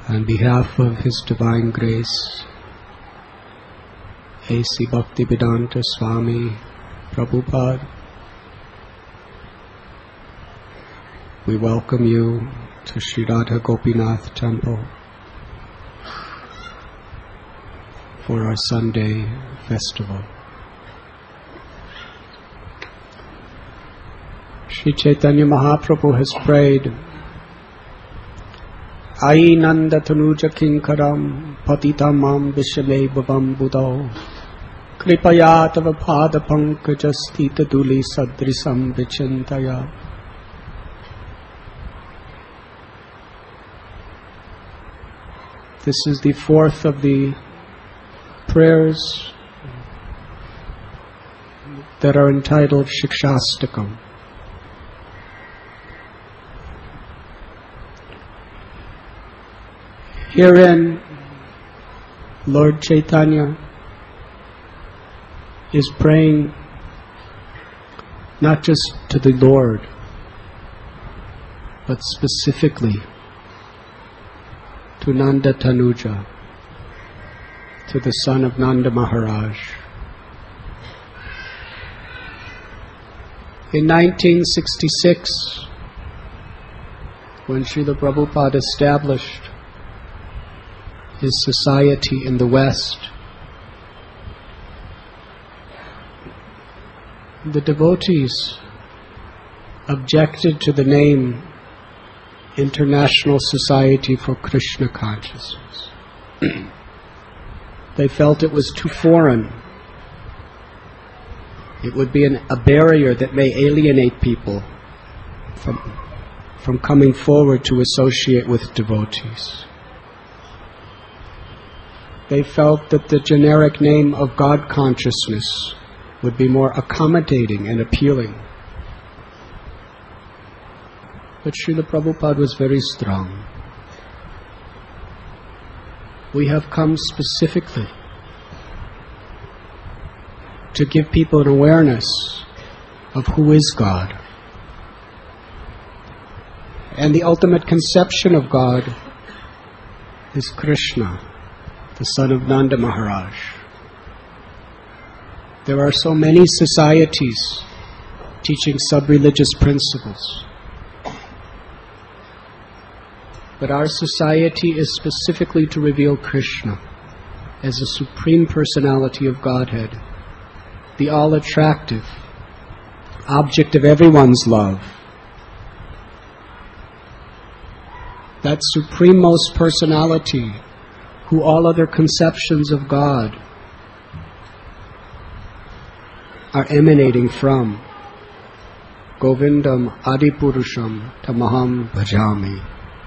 On behalf of His Divine Grace, A.C. Bhaktivedanta Swami Prabhupada, we welcome you to Sri Radha Gopinath Temple for our Sunday festival. Sri Chaitanya Mahaprabhu has prayed, Ai Nanda Tanuja Kinkaram Patita Mam Vishame Bhavam Buddho Kripaya Tava Pada Pankajastita Duli Sadrisam Vichintaya. This is the fourth of the prayers that are entitled Shikshastakam. Herein, Lord Chaitanya is praying not just to the Lord, but specifically to Nanda Tanuja, to the son of Nanda Maharaj. In 1966, when Srila Prabhupada established his society in the West, the devotees objected to the name International Society for Krishna Consciousness. They felt it was too foreign. It would be a barrier that may alienate people from coming forward to associate with devotees. They felt that the generic name of God consciousness would be more accommodating and appealing. But Srila Prabhupada was very strong. We have come specifically to give people an awareness of who is God. And the ultimate conception of God is Krishna, the son of Nanda Maharaj. There are so many societies teaching sub-religious principles. But our society is specifically to reveal Krishna as the Supreme Personality of Godhead, the all-attractive object of everyone's love. That Suprememost Personality who all other conceptions of God are emanating from. Govindam Adipurusham Tamaham Bhajami.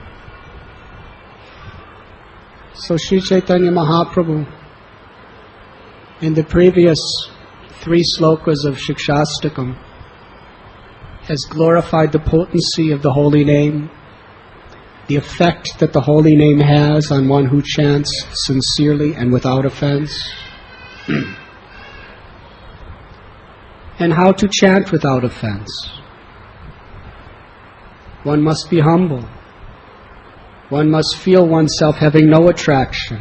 So Sri Chaitanya Mahaprabhu, in the previous 3 slokas of Shikshastakam, has glorified the potency of the holy name, the effect that the holy name has on one who chants sincerely and without offense, and how to chant without offense. One must be humble. One must feel oneself having no attraction.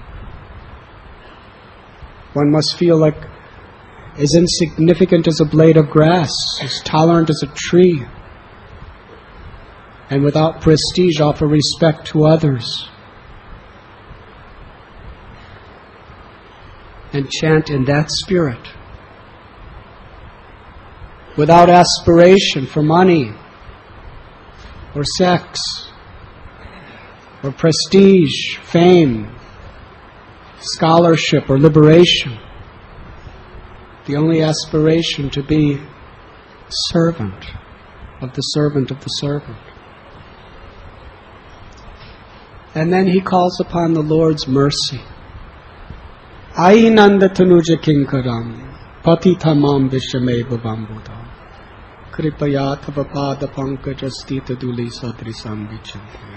One must feel like as insignificant as a blade of grass, as tolerant as a tree, and without prestige offer respect to others. And chant in that spirit, without aspiration for money, or sex, or prestige, fame, scholarship, or liberation. The only aspiration to be servant of the servant of the servant. And then he calls upon the Lord's mercy. Ai Nanda Tanuja Kinkaram Patita Mam Vishame Bhavam Buddha Kripaya Tava Pada Pankajastita Duli Sadrisam Vichintaya.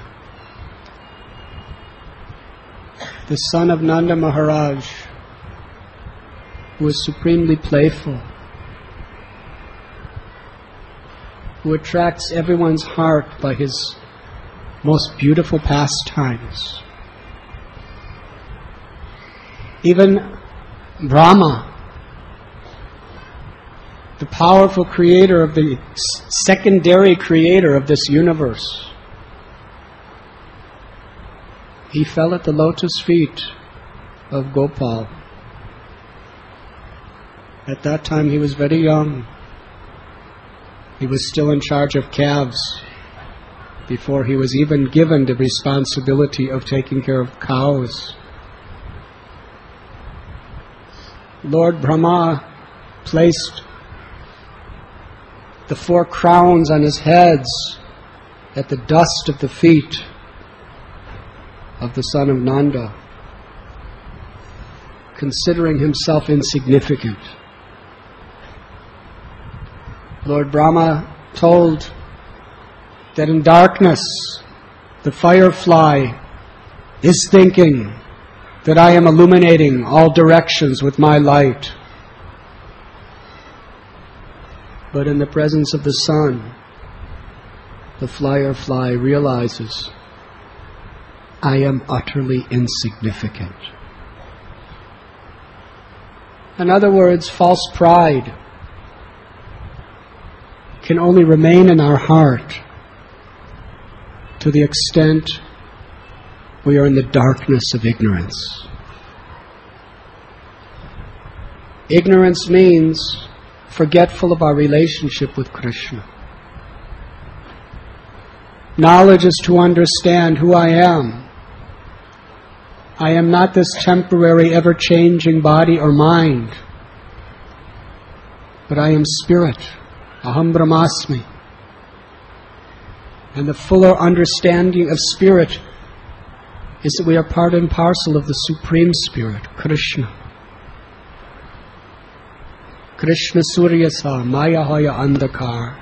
The son of Nanda Maharaj, who is supremely playful, who attracts everyone's heart by his most beautiful pastimes, Even Brahma, the powerful creator of the secondary creator of this universe, he fell at the lotus feet of Gopal. At that time he was very young. He was still in charge of calves before he was even given the responsibility of taking care of cows. Lord Brahma placed the 4 crowns on his heads at the dust of the feet of the son of Nanda, considering himself insignificant. Lord Brahma told that in darkness the firefly is thinking that I am illuminating all directions with my light. But in the presence of the sun, the firefly realizes, I am utterly insignificant. In other words, false pride can only remain in our heart to the extent we are in the darkness of ignorance. Ignorance means forgetful of our relationship with Krishna. Knowledge is to understand who I am. I am not this temporary, ever-changing body or mind, but I am spirit. Aham Brahmasmi. And the fuller understanding of spirit is that we are part and parcel of the Supreme Spirit, Krishna. Krishna Suryasa Mayahaya Andhakar.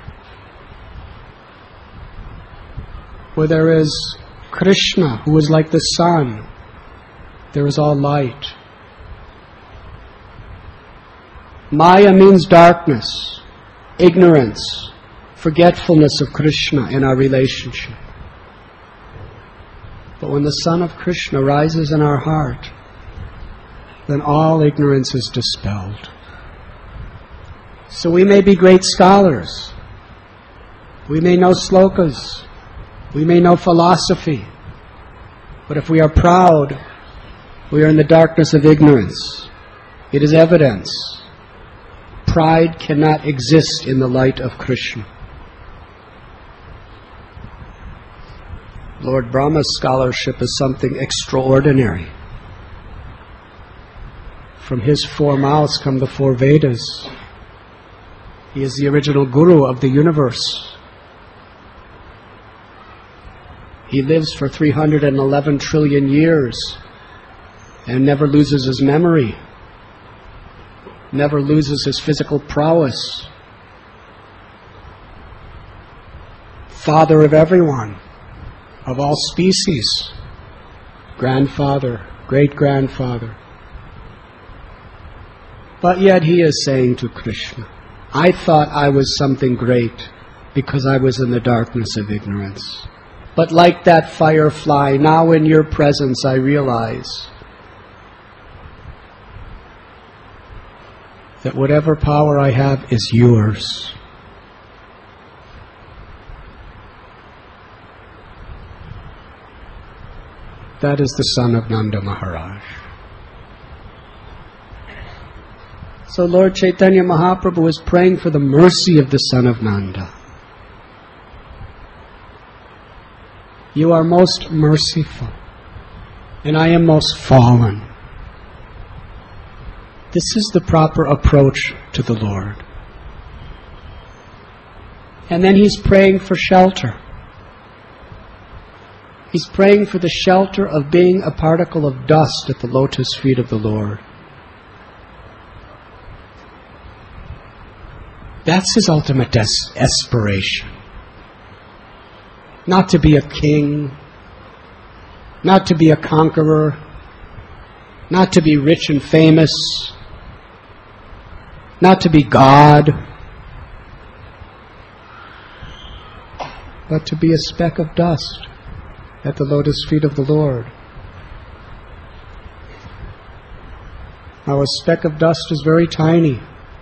Where there is Krishna, who is like the sun, there is all light. Maya means darkness, ignorance, forgetfulness of Krishna in our relationship. But when the sun of Krishna rises in our heart, then all ignorance is dispelled. So we may be great scholars, we may know slokas, we may know philosophy, but if we are proud, we are in the darkness of ignorance. It is evidence. Pride cannot exist in the light of Krishna. Lord Brahma's scholarship is something extraordinary. From his 4 mouths come the 4 Vedas. He is the original guru of the universe. He lives for 311 trillion years and never loses his memory, never loses his physical prowess. Father of everyone, of all species, grandfather, great-grandfather. But yet he is saying to Krishna, I thought I was something great because I was in the darkness of ignorance. But like that firefly, now in your presence I realize that whatever power I have is yours. That is the son of Nanda Maharaj. So Lord Chaitanya Mahaprabhu is praying for the mercy of the son of Nanda. You are most merciful, and I am most fallen. This is the proper approach to the Lord. And then he's praying for shelter. He's praying for the shelter of being a particle of dust at the lotus feet of the Lord. That's his ultimate aspiration. Not to be a king, not to be a conqueror, not to be rich and famous, not to be God, but to be a speck of dust at the lotus feet of the Lord. Now a speck of dust is very tiny.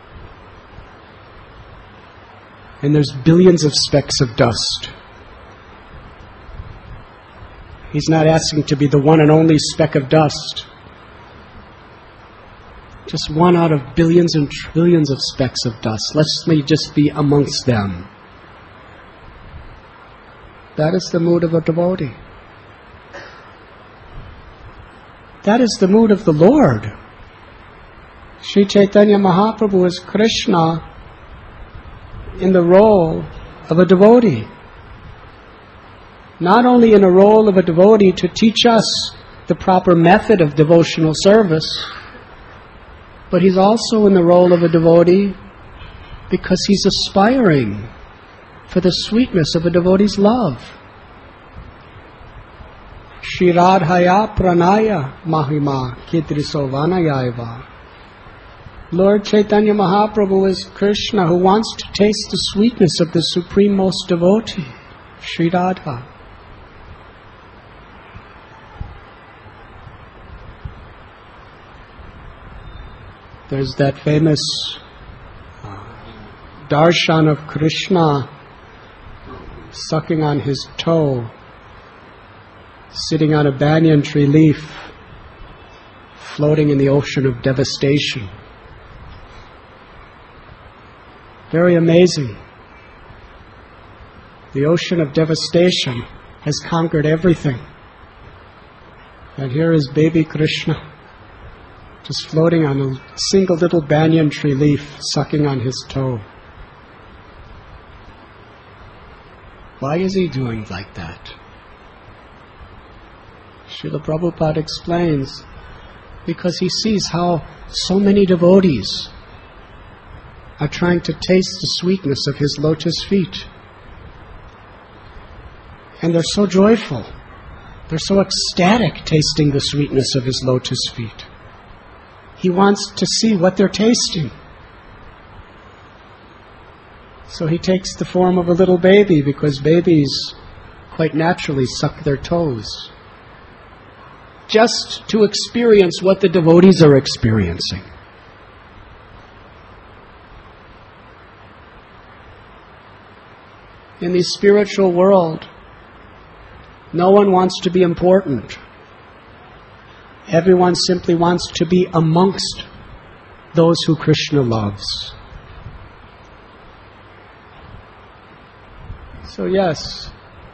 And there's billions of specks of dust. He's not asking to be the one and only speck of dust. Just one out of billions and trillions of specks of dust. Let me just be amongst them. That is the mood of a devotee. That is the mood of the Lord. Sri Chaitanya Mahaprabhu is Krishna in the role of a devotee. Not only in a role of a devotee to teach us the proper method of devotional service, but he's also in the role of a devotee because he's aspiring for the sweetness of a devotee's love. Shri Radhaya Pranaya Mahima Kidriso Vanayaiva. Lord Chaitanya Mahaprabhu is Krishna who wants to taste the sweetness of the Supreme Most Devotee, Shri Radha. There's that famous darshan of Krishna sucking on his toe, sitting on a banyan tree leaf, floating in the ocean of devastation. Very amazing. The ocean of devastation has conquered everything. And here is baby Krishna, just floating on a single little banyan tree leaf, sucking on his toe. Why is he doing like that? Srila Prabhupada explains, because he sees how so many devotees are trying to taste the sweetness of his lotus feet. And they're so joyful. They're so ecstatic tasting the sweetness of his lotus feet. He wants to see what they're tasting. So he takes the form of a little baby, because babies quite naturally suck their toes, just to experience what the devotees are experiencing. In the spiritual world, no one wants to be important. Everyone simply wants to be amongst those who Krishna loves. So yes,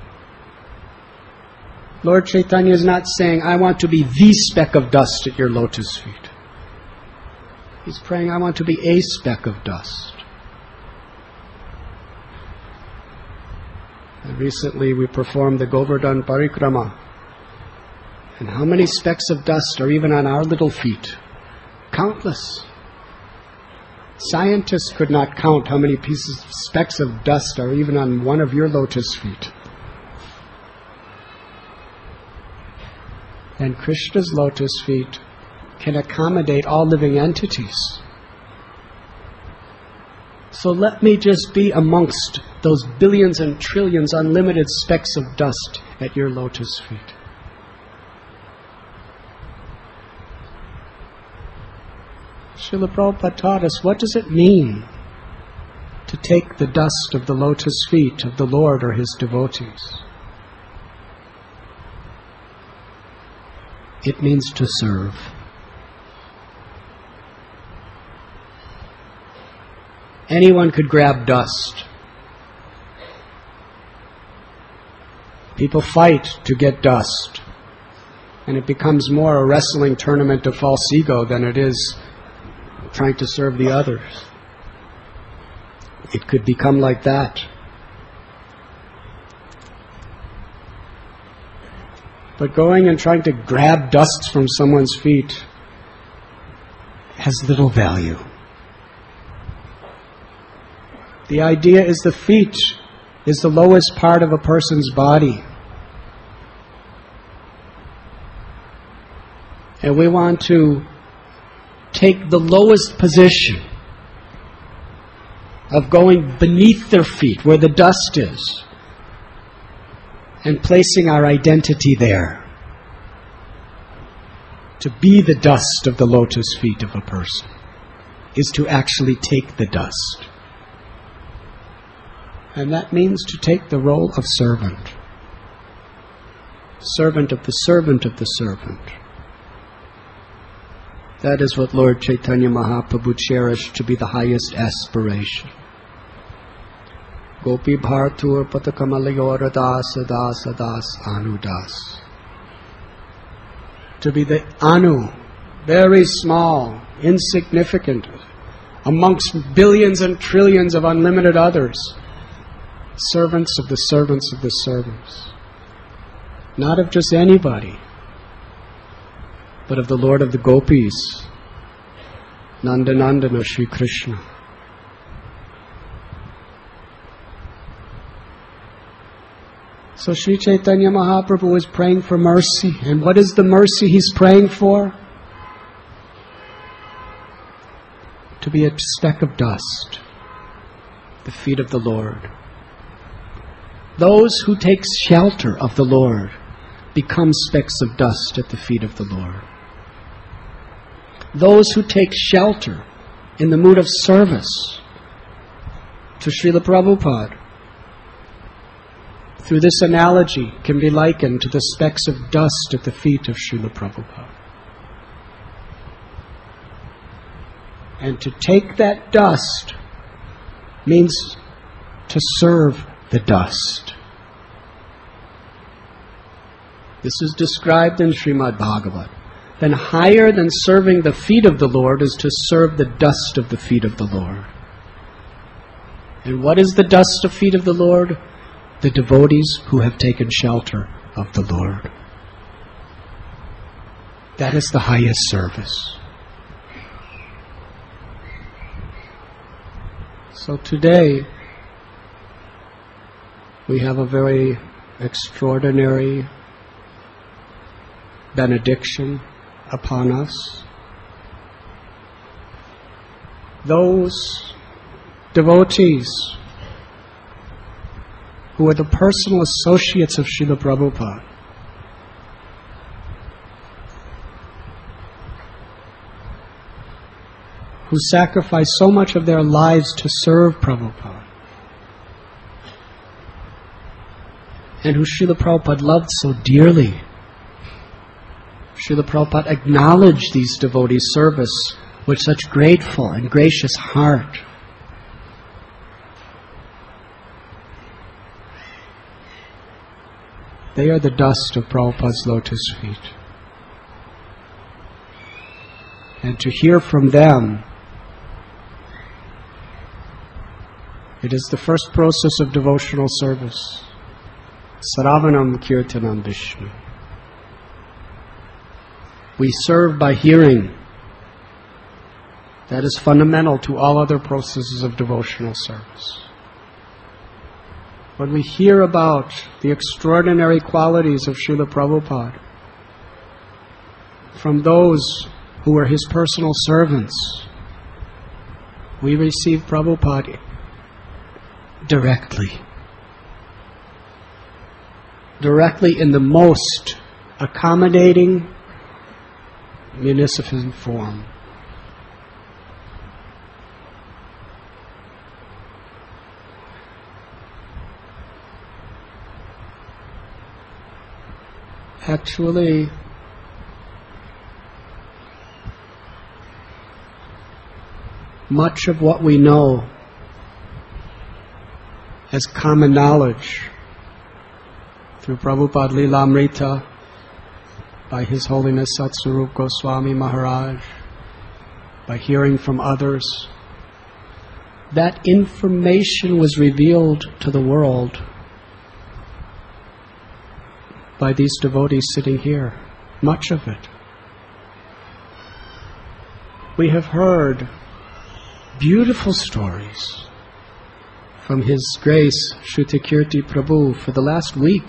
Lord Chaitanya is not saying, I want to be the speck of dust at your lotus feet. He's praying, I want to be a speck of dust. And recently we performed the Govardhan Parikrama. And how many specks of dust are even on our little feet? Countless. Scientists could not count how many specks of dust are even on one of your lotus feet. And Krishna's lotus feet can accommodate all living entities. So let me just be amongst those billions and trillions unlimited specks of dust at your lotus feet. Srila Prabhupada taught us, what does it mean to take the dust of the lotus feet of the Lord or His devotees? It means to serve. Anyone could grab dust. People fight to get dust. And it becomes more a wrestling tournament of false ego than it is trying to serve the others. It could become like that. But going and trying to grab dust from someone's feet has little value. The idea is the feet is the lowest part of a person's body. And we want to take the lowest position of going beneath their feet, where the dust is, and placing our identity there. To be the dust of the lotus feet of a person is to actually take the dust. And that means to take the role of servant. Servant of the servant of the servant. That is what Lord Chaitanya Mahaprabhu cherished to be the highest aspiration. Gopi Bhartur Patakamalayor Das Das Das Anudas. To be the Anu, very small, insignificant, amongst billions and trillions of unlimited others. Servants of the servants of the servants. Not of just anybody, but of the Lord of the Gopis, Nandanandana Sri Krishna. So Sri Chaitanya Mahaprabhu is praying for mercy. And what is the mercy he's praying for? To be a speck of dust, the feet of the Lord. Those who take shelter of the Lord become specks of dust at the feet of the Lord. Those who take shelter in the mood of service to Srila Prabhupada, through this analogy, can be likened to the specks of dust at the feet of Srila Prabhupada. And to take that dust means to serve the dust. This is described in Srimad Bhagavad. Then higher than serving the feet of the Lord is to serve the dust of the feet of the Lord. And what is the dust of feet of the Lord? The devotees who have taken shelter of the Lord. That is the highest service. So today, we have a very extraordinary benediction upon us. Those devotees who are the personal associates of Srila Prabhupada, who sacrifice so much of their lives to serve Prabhupada, and who Srila Prabhupada loved so dearly. Srila Prabhupada acknowledged these devotees' service with such grateful and gracious heart. They are the dust of Prabhupada's lotus feet. And to hear from them, it is the first process of devotional service. Saravanam Kirtanam Vishnu. We serve by hearing. That is fundamental to all other processes of devotional service. When we hear about the extraordinary qualities of Srila Prabhupada from those who were his personal servants, we receive Prabhupada directly in the most accommodating, munificent form. Actually, much of what we know as common knowledge through Prabhupada Lilamrita, by His Holiness Satsvarup Goswami Maharaj, by hearing from others, that information was revealed to the world by these devotees sitting here, much of it. We have heard beautiful stories from His Grace Shrutikirti Prabhu for the last week.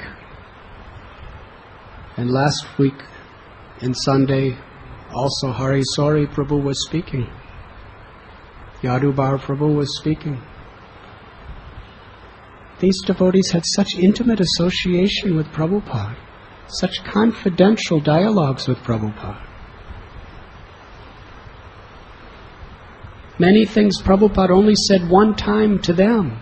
And last week, in Sunday, also Hari Sori Prabhu was speaking. Yadubar Prabhu was speaking. These devotees had such intimate association with Prabhupada, such confidential dialogues with Prabhupada. Many things Prabhupada only said one time to them.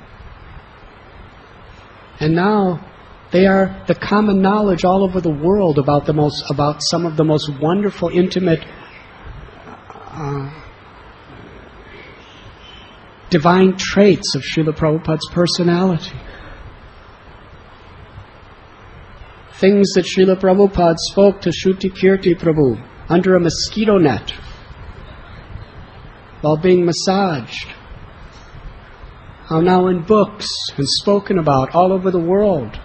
And now they are the common knowledge all over the world about some of the most wonderful, intimate, divine traits of Srila Prabhupada's personality. Things that Srila Prabhupada spoke to Shruti Kirti Prabhu under a mosquito net while being massaged are now in books and spoken about all over the world.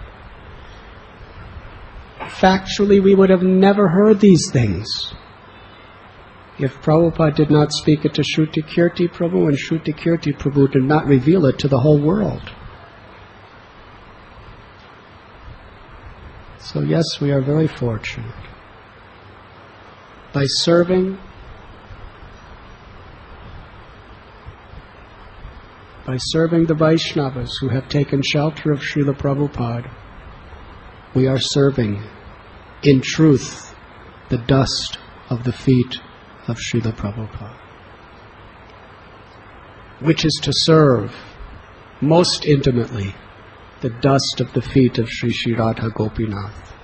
Factually, we would have never heard these things if Prabhupada did not speak it to Shruti Kirti Prabhu and Shruti Kirti Prabhu did not reveal it to the whole world. So yes, we are very fortunate. By serving the Vaishnavas who have taken shelter of Srila Prabhupada, we are serving, in truth, the dust of the feet of Srila Prabhupada, which is to serve most intimately the dust of the feet of Sri Sri Radha Gopinath.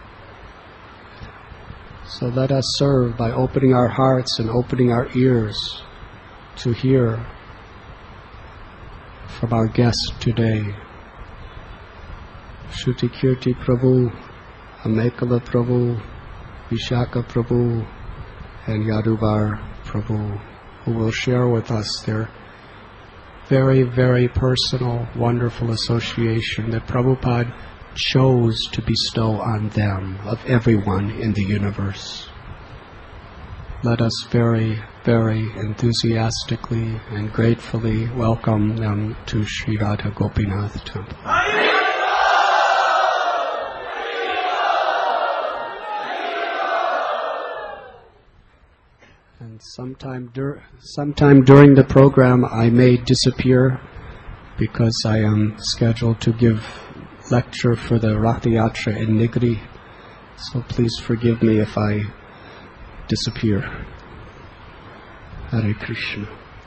So let us serve by opening our hearts and opening our ears to hear from our guest today, Shruti Kirti Prabhu, Amekala Prabhu, Vishaka Prabhu, and Yaduvar Prabhu, who will share with us their very, very personal, wonderful association that Prabhupada chose to bestow on them, of everyone in the universe. Let us very, very enthusiastically and gratefully welcome them to Sri Radha Gopinath Temple. And sometime during the program I may disappear because I am scheduled to give lecture for the Ratha Yatra in Nigri. So please forgive me if I disappear. Hare Krishna.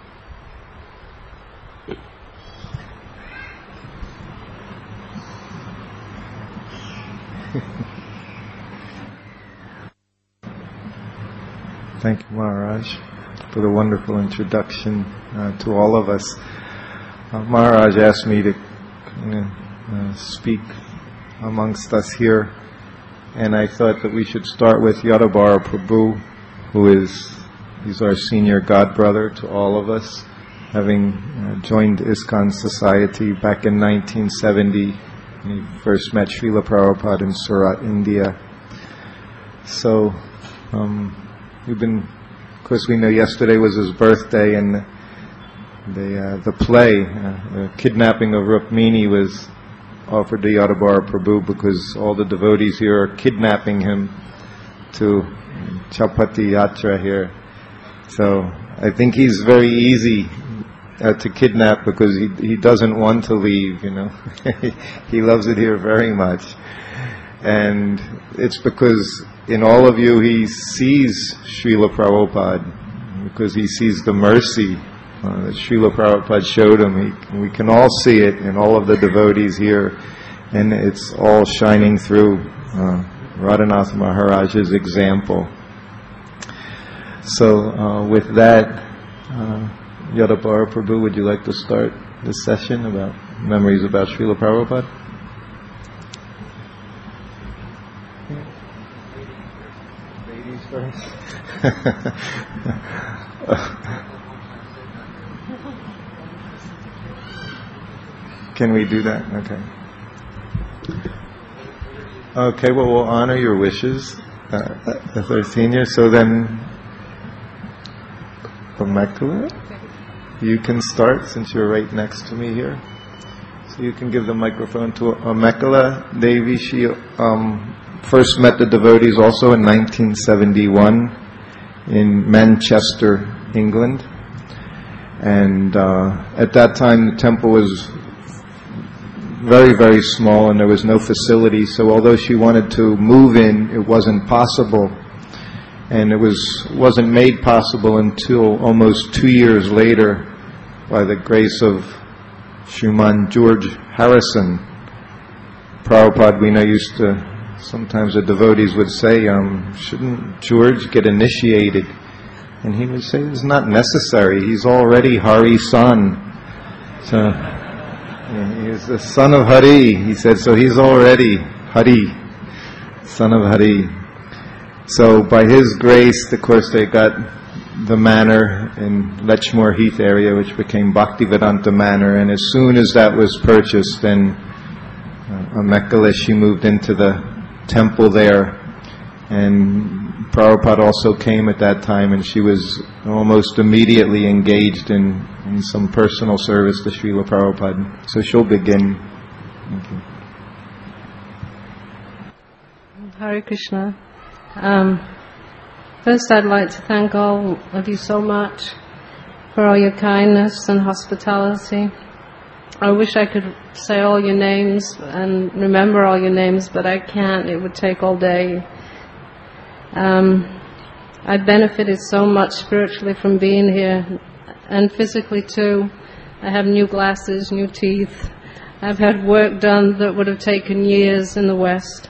Thank you, Maharaj, for the wonderful introduction to all of us. Maharaj asked me to speak amongst us here, and I thought that we should start with Yadabara Prabhu, he's our senior godbrother to all of us, having joined ISKCON Society back in 1970. He first met Srila Prabhupada in Surat, India. So, of course we know yesterday was his birthday, and the play, the kidnapping of Rukmini, was offered to Yadabara Prabhu because all the devotees here are kidnapping him to Chapati Yatra here. So I think he's very easy to kidnap because he doesn't want to leave, He loves it here very much. And it's because in all of you he sees Srila Prabhupada, because he sees the mercy that Srila Prabhupada showed him. We can all see it in all of the devotees here, and it's all shining through Radhanath Maharaj's example. So with that, Yadabara Prabhu, would you like to start this session about memories about Srila Prabhupada? Ladies first. Can we do that? Okay, well, we'll honor your wishes, the 13 years. So then, Amekala, you can start since you're right next to me here. So you can give the microphone to Amekala Devi. She first met the devotees also in 1971 in Manchester, England. And at that time the temple was very, very small and there was no facility. So although she wanted to move in, it wasn't possible. And it wasn't made possible until almost 2 years later by the grace of Shriman George Harrison. Prabhupada, we know, used to, sometimes the devotees would say, shouldn't George get initiated? And he would say, it's not necessary. He's already Hari's son. So, he's the son of Hari. He said, so he's already Hari, son of Hari. So by his grace, of course, they got the manor in Lechmore Heath area, which became Bhaktivedanta Manor. And as soon as that was purchased, then Amekalishi moved into the temple there. And Prabhupada also came at that time, and she was almost immediately engaged in some personal service to Srila Prabhupada. So she'll begin. Thank you. Hare Krishna. First, I'd like to thank all of you so much for all your kindness and hospitality. I wish I could say all your names and remember all your names, but I can't. It would take all day. I benefited so much spiritually from being here, and physically too. I have new glasses, new teeth. I've had work done that would have taken years in the West.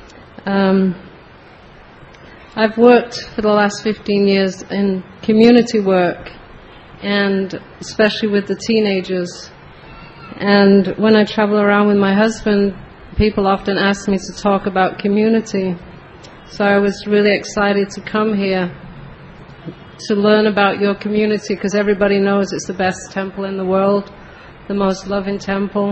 I've worked for the last 15 years in community work, and especially with the teenagers. And when I travel around with my husband, people often ask me to talk about community. So I was really excited to come here to learn about your community, because everybody knows it's the best temple in the world, the most loving temple.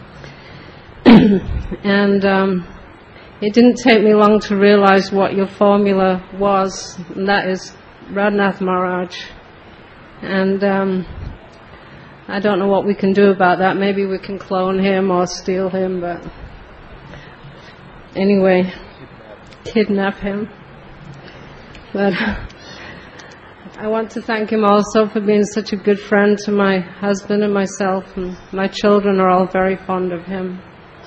And it didn't take me long to realize what your formula was, and that is Radhanath Maharaj. And I don't know what we can do about that. Maybe we can clone him or steal him, but anyway, kidnap him. But I want to thank him also for being such a good friend to my husband and myself, and my children are all very fond of him.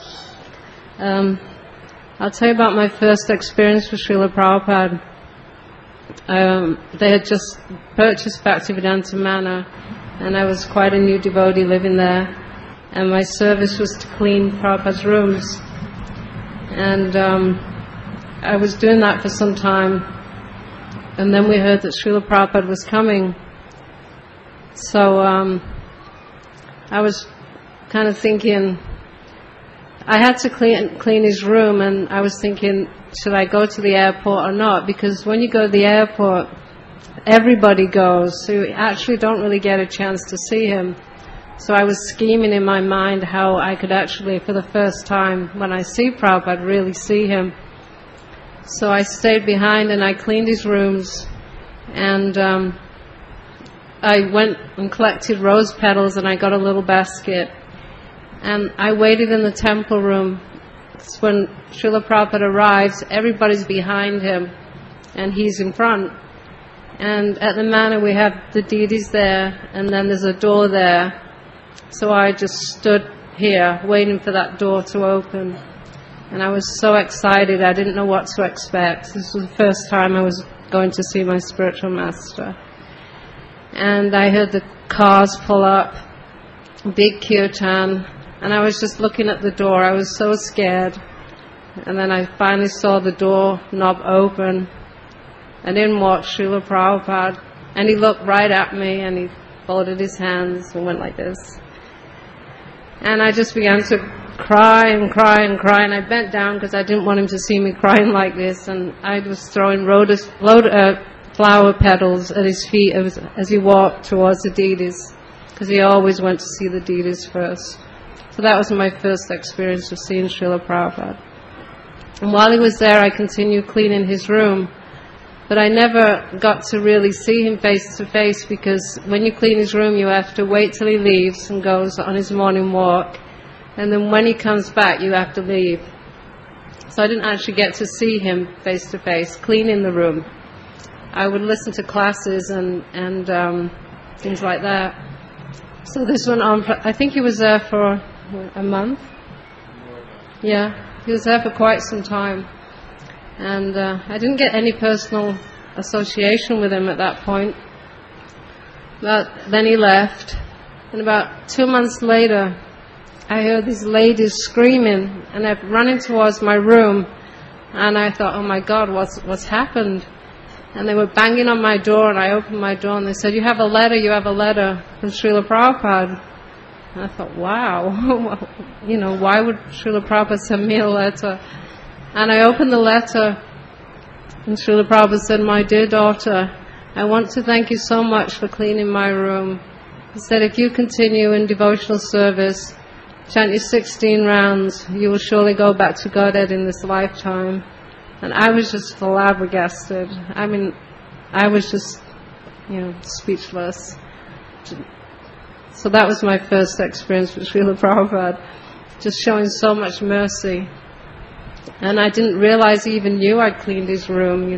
I'll tell you about my first experience with Srila Prabhupada. They had just purchased Bhaktivedanta Manor, and I was quite a new devotee living there, and my service was to clean Prabhupada's rooms. And I was doing that for some time, and then we heard that Srila Prabhupada was coming. So I was kind of thinking, I had to clean his room, and I was thinking, should I go to the airport or not? Because when you go to the airport, everybody goes, so you actually don't really get a chance to see him. So I was scheming in my mind how I could actually, for the first time, when I see Prabhupada, really see him. So I stayed behind and I cleaned his rooms, and I went and collected rose petals, and I got a little basket. And I waited in the temple room. So when Srila Prabhupada arrives, everybody's behind him, and he's in front. And at the manor we have the deities there, and then there's a door there. So I just stood here, waiting for that door to open. And I was so excited, I didn't know what to expect. This was the first time I was going to see my spiritual master. And I heard the cars pull up, big kirtan, and I was just looking at the door. I was so scared. And then I finally saw the door knob open, and in walked Srila Prabhupada. And he looked right at me, and he folded his hands and went like this. And I just began to cry and cry and cry, and I bent down because I didn't want him to see me crying like this. And I was throwing flower petals at his feet as he walked towards the deities, because he always went to see the deities first. So that was my first experience of seeing Srila Prabhupada. And while he was there, I continued cleaning his room. But I never got to really see him face to face, because when you clean his room, you have to wait till he leaves and goes on his morning walk. And then when he comes back, you have to leave. So I didn't actually get to see him face to face, cleaning the room. I would listen to classes and things like that. So this went on, I think he was there for a month. Yeah, he was there for quite some time. And I didn't get any personal association with him at that point. But then he left, and about 2 months later, I heard these ladies screaming, and they're running towards my room, and I thought, oh my God, what's happened? And they were banging on my door, and I opened my door, and they said, you have a letter from Srila Prabhupada. And I thought, wow, why would Srila Prabhupada send me a letter? And I opened the letter, and Srila Prabhupada said, my dear daughter, I want to thank you so much for cleaning my room. He said, if you continue in devotional service, chant your 16 rounds, you will surely go back to Godhead in this lifetime. And I was just flabbergasted. I mean, I was just, speechless. So that was my first experience with Srila Prabhupada, just showing so much mercy. And I didn't realize he even knew I'd cleaned his room,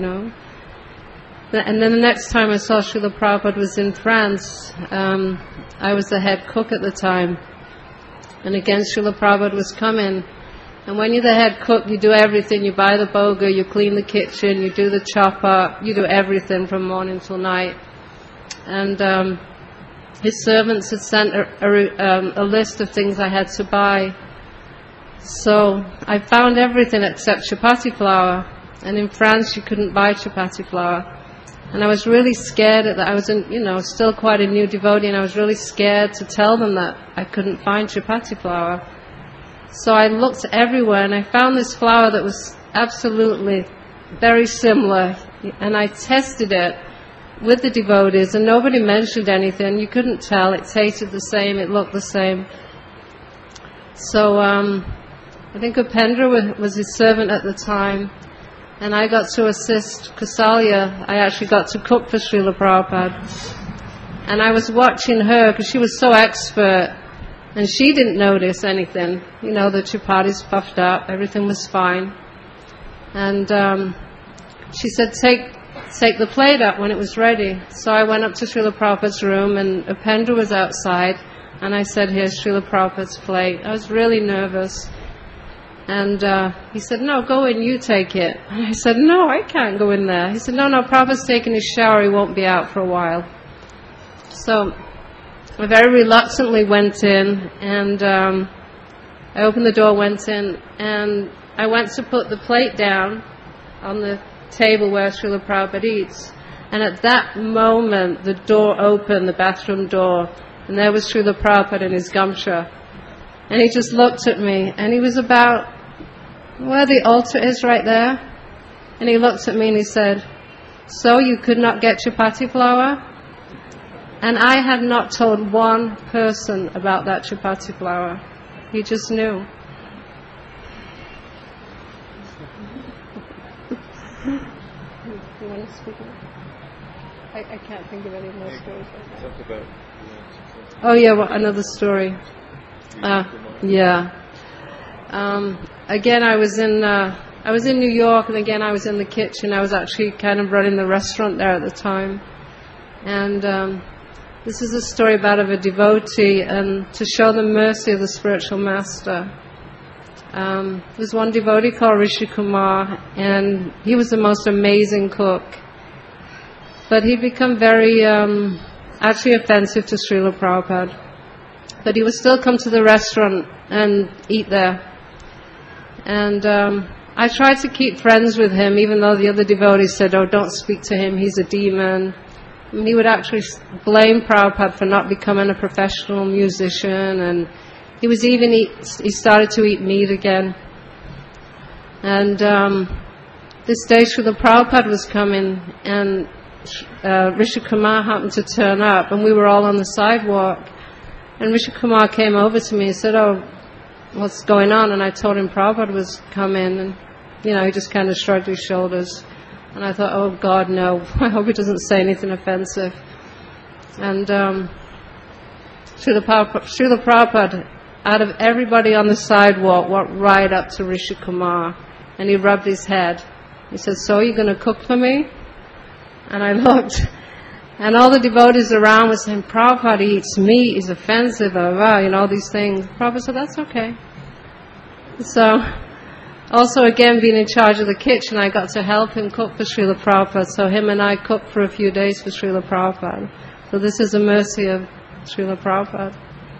And then the next time I saw Srila Prabhupada was in France. I was the head cook at the time. And again, Srila Prabhupada was coming. And when you're the head cook, you do everything. You buy the boga, you clean the kitchen, you do the chop up, you do everything from morning till night. And his servants had sent a list of things I had to buy. So I found everything except chapati flour. And in France, you couldn't buy chapati flour. And I was really scared that I was, still quite a new devotee, and I was really scared to tell them that I couldn't find chapati flour. So I looked everywhere, and I found this flour that was absolutely very similar, and I tested it with the devotees, and nobody mentioned anything. You couldn't tell. It tasted the same. It looked the same. So I think Upendra was his servant at the time, and I got to assist Kausalya. I actually got to cook for Srila Prabhupada. And I was watching her, because she was so expert, and she didn't notice anything. The chapati's puffed up, everything was fine. And she said, take the plate up when it was ready. So I went up to Srila Prabhupada's room, and Upendra was outside, and I said, here's Srila Prabhupada's plate. I was really nervous. And he said, no, go in, you take it. And I said, no, I can't go in there. He said, no, Prabhupada's taking his shower, he won't be out for a while. So I very reluctantly went in, and I opened the door, went in, and I went to put the plate down on the table where Srila Prabhupada eats. And at that moment, the door opened, the bathroom door, and there was Srila Prabhupada in his gamcha. And he just looked at me, and he was about where the altar is right there. And he looked at me and he said, so you could not get chapati flour? And I had not told one person about that chapati flour. He just knew. You want to speak? I can't think of any more stories like that. Oh yeah, well, another story. Again, I was in New York, and again I was in the kitchen. I was actually kind of running the restaurant there at the time. And this is a story about a devotee, and to show the mercy of the spiritual master. There's one devotee called Rishi Kumar, and he was the most amazing cook. But he'd become very actually offensive to Srila Prabhupada. But he would still come to the restaurant and eat there. And I tried to keep friends with him, even though the other devotees said, oh, don't speak to him, he's a demon. And he would actually blame Prabhupada for not becoming a professional musician, and he started to eat meat again. And this day Srila Prabhupada was coming, and Rishi Kumar happened to turn up, and we were all on the sidewalk. And Rishi Kumar came over to me and said, oh, what's going on? And I told him Prabhupada was coming, and he just kind of shrugged his shoulders. And I thought, oh God, no, I hope he doesn't say anything offensive. And Srila Prabhupada, out of everybody on the sidewalk, walked right up to Rishi Kumar, and he rubbed his head. He said, so are you going to cook for me? And I looked, and all the devotees around were saying, Prabhupada eats meat, he's offensive, all these things. Prabhupada said, that's okay. So also, again, being in charge of the kitchen, I got to help him cook for Srila Prabhupada. So him and I cooked for a few days for Srila Prabhupada. So this is a mercy of Srila Prabhupada.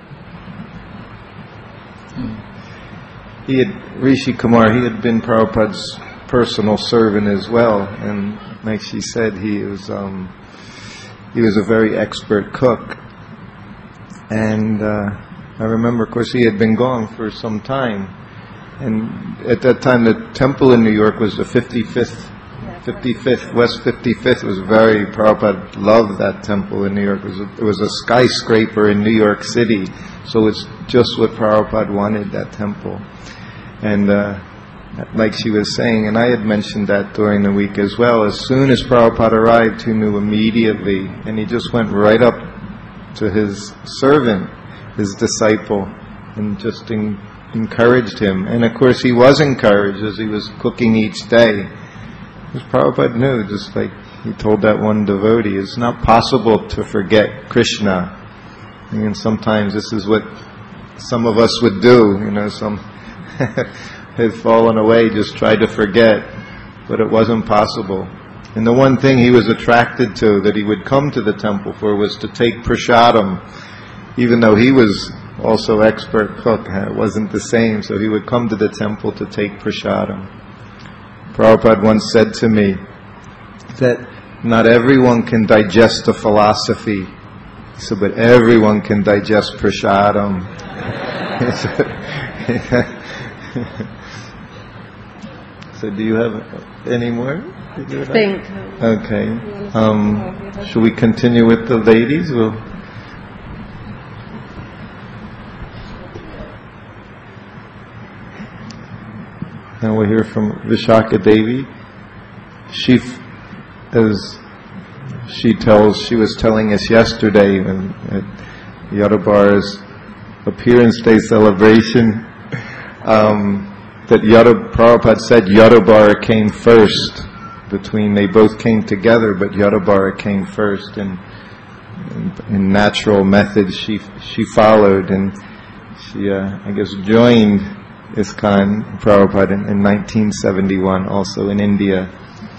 Rishi Kumar, he had been Prabhupada's personal servant as well, and like she said, he was a very expert cook. And I remember, of course, he had been gone for some time. And at that time, the temple in New York was the 55th, West 55th was very, Prabhupada loved that temple in New York. It was a skyscraper in New York City, so it's just what Prabhupada wanted, that temple. And like she was saying, and I had mentioned that during the week as well, as soon as Prabhupada arrived, he knew immediately, and he just went right up to his servant, his disciple, and just encouraged him. And of course he was encouraged as he was cooking each day. Because Prabhupada knew, just like he told that one devotee, it's not possible to forget Krishna. I mean, sometimes this is what some of us would do, some had fallen away, just tried to forget, but it wasn't possible. And the one thing he was attracted to, that he would come to the temple for, was to take prasadam. Even though he was also expert cook, it wasn't the same, so he would come to the temple to take prasadam. Prabhupada once said to me that not everyone can digest the philosophy, he said, but everyone can digest prasadam. So do you have any more? I think. Okay. Should we continue with the ladies? Now we'll hear from Vishaka Devi. As she was telling us yesterday at Yadabar's appearance day celebration, that Prabhupada said Yadabar came first. They both came together, but Yadabar came first, and in natural methods she followed, and she I guess joined ISKCON Prabhupada in 1971, also in India.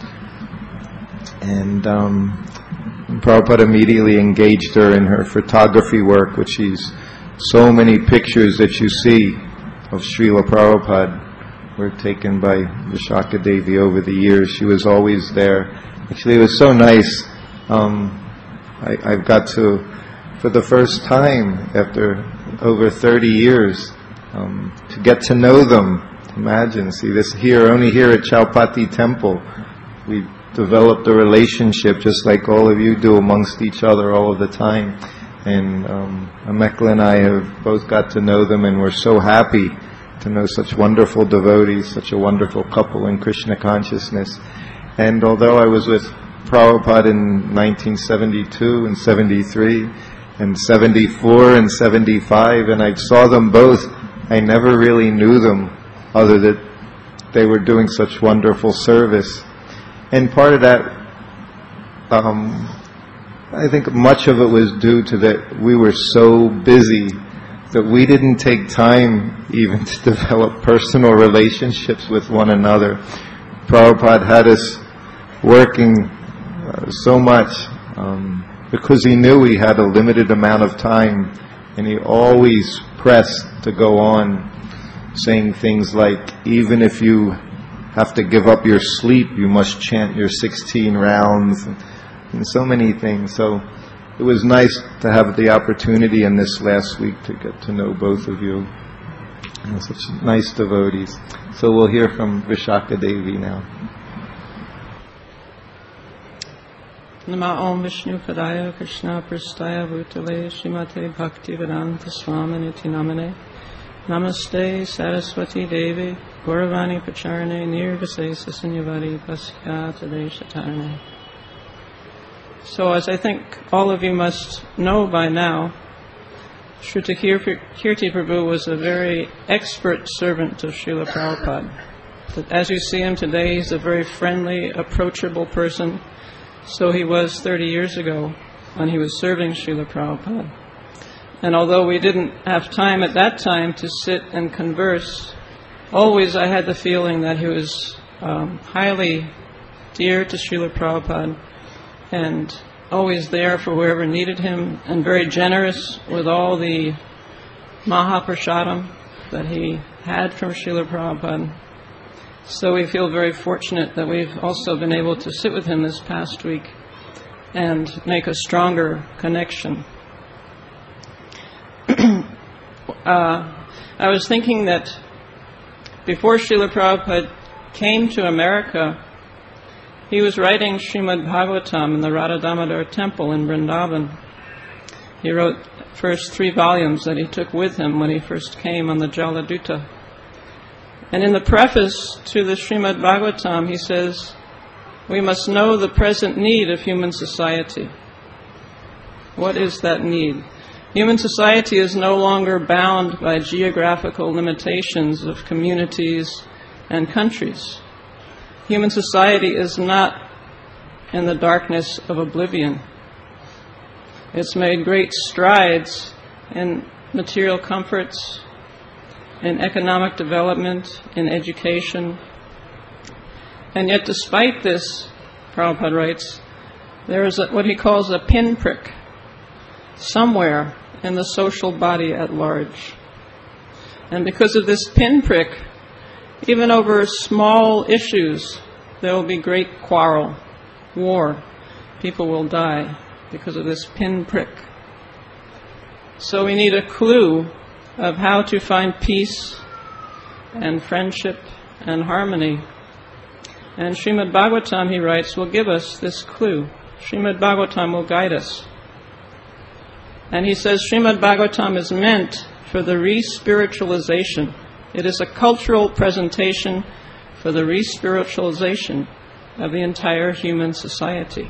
And Prabhupada immediately engaged her in her photography work, which is so many pictures that you see of Srila Prabhupada were taken by Vishaka Devi over the years. She was always there. Actually, it was so nice. I've got to, for the first time after over 30 years, to get to know them. Imagine, see this only here at Chowpatty Temple. We developed a relationship just like all of you do amongst each other all of the time. And Amekla and I have both got to know them, and we're so happy to know such wonderful devotees, such a wonderful couple in Krishna consciousness. And although I was with Prabhupada in 1972 and 73 and 74 and 75, and I saw them both, I never really knew them other than they were doing such wonderful service. And part of that, I think much of it was due to that we were so busy that we didn't take time even to develop personal relationships with one another. Prabhupada had us working so much because he knew he had a limited amount of time, and he always pressed to go on, saying things like, even if you have to give up your sleep, you must chant your 16 rounds, and so many things. So it was nice to have the opportunity in this last week to get to know both of you. Such nice devotees. So we'll hear from Vishaka Devi now. Nama Om Vishnu Padaya Krishna Prastaya Bhutale Srimate Bhaktivedanta Swaminiti Namane Namaste Saraswati Devi Gauravani Pacharane Nirvase Sasanyavadi Pasya Tadeshatarane. So as I think all of you must know by now, Shruta Kirti Prabhu was a very expert servant of Srila Prabhupada. But as you see him today, he's a very friendly, approachable person. So he was 30 years ago when he was serving Srila Prabhupada. And although we didn't have time at that time to sit and converse, always I had the feeling that he was highly dear to Srila Prabhupada and always there for whoever needed him, and very generous with all the Mahaprasadam that he had from Srila Prabhupada. So we feel very fortunate that we've also been able to sit with him this past week and make a stronger connection. I was thinking that before Srila Prabhupada came to America, he was writing Srimad Bhagavatam in the Radha Damodar temple in Vrindavan. He wrote first 3 volumes that he took with him when he first came on the Jaladuta. And in the preface to the Srimad Bhagavatam, he says, we must know the present need of human society. What is that need? Human society is no longer bound by geographical limitations of communities and countries. Human society is not in the darkness of oblivion. It's made great strides in material comforts, in economic development, in education. And yet despite this, Prabhupada writes, there is what he calls a pinprick somewhere in the social body at large. And because of this pinprick, even over small issues, there will be great quarrel, war. People will die because of this pinprick. So we need a clue of how to find peace and friendship and harmony. And Srimad Bhagavatam, he writes, will give us this clue. Srimad Bhagavatam will guide us. And he says Srimad Bhagavatam is meant for the re-spiritualization. It is a cultural presentation for the re-spiritualization of the entire human society.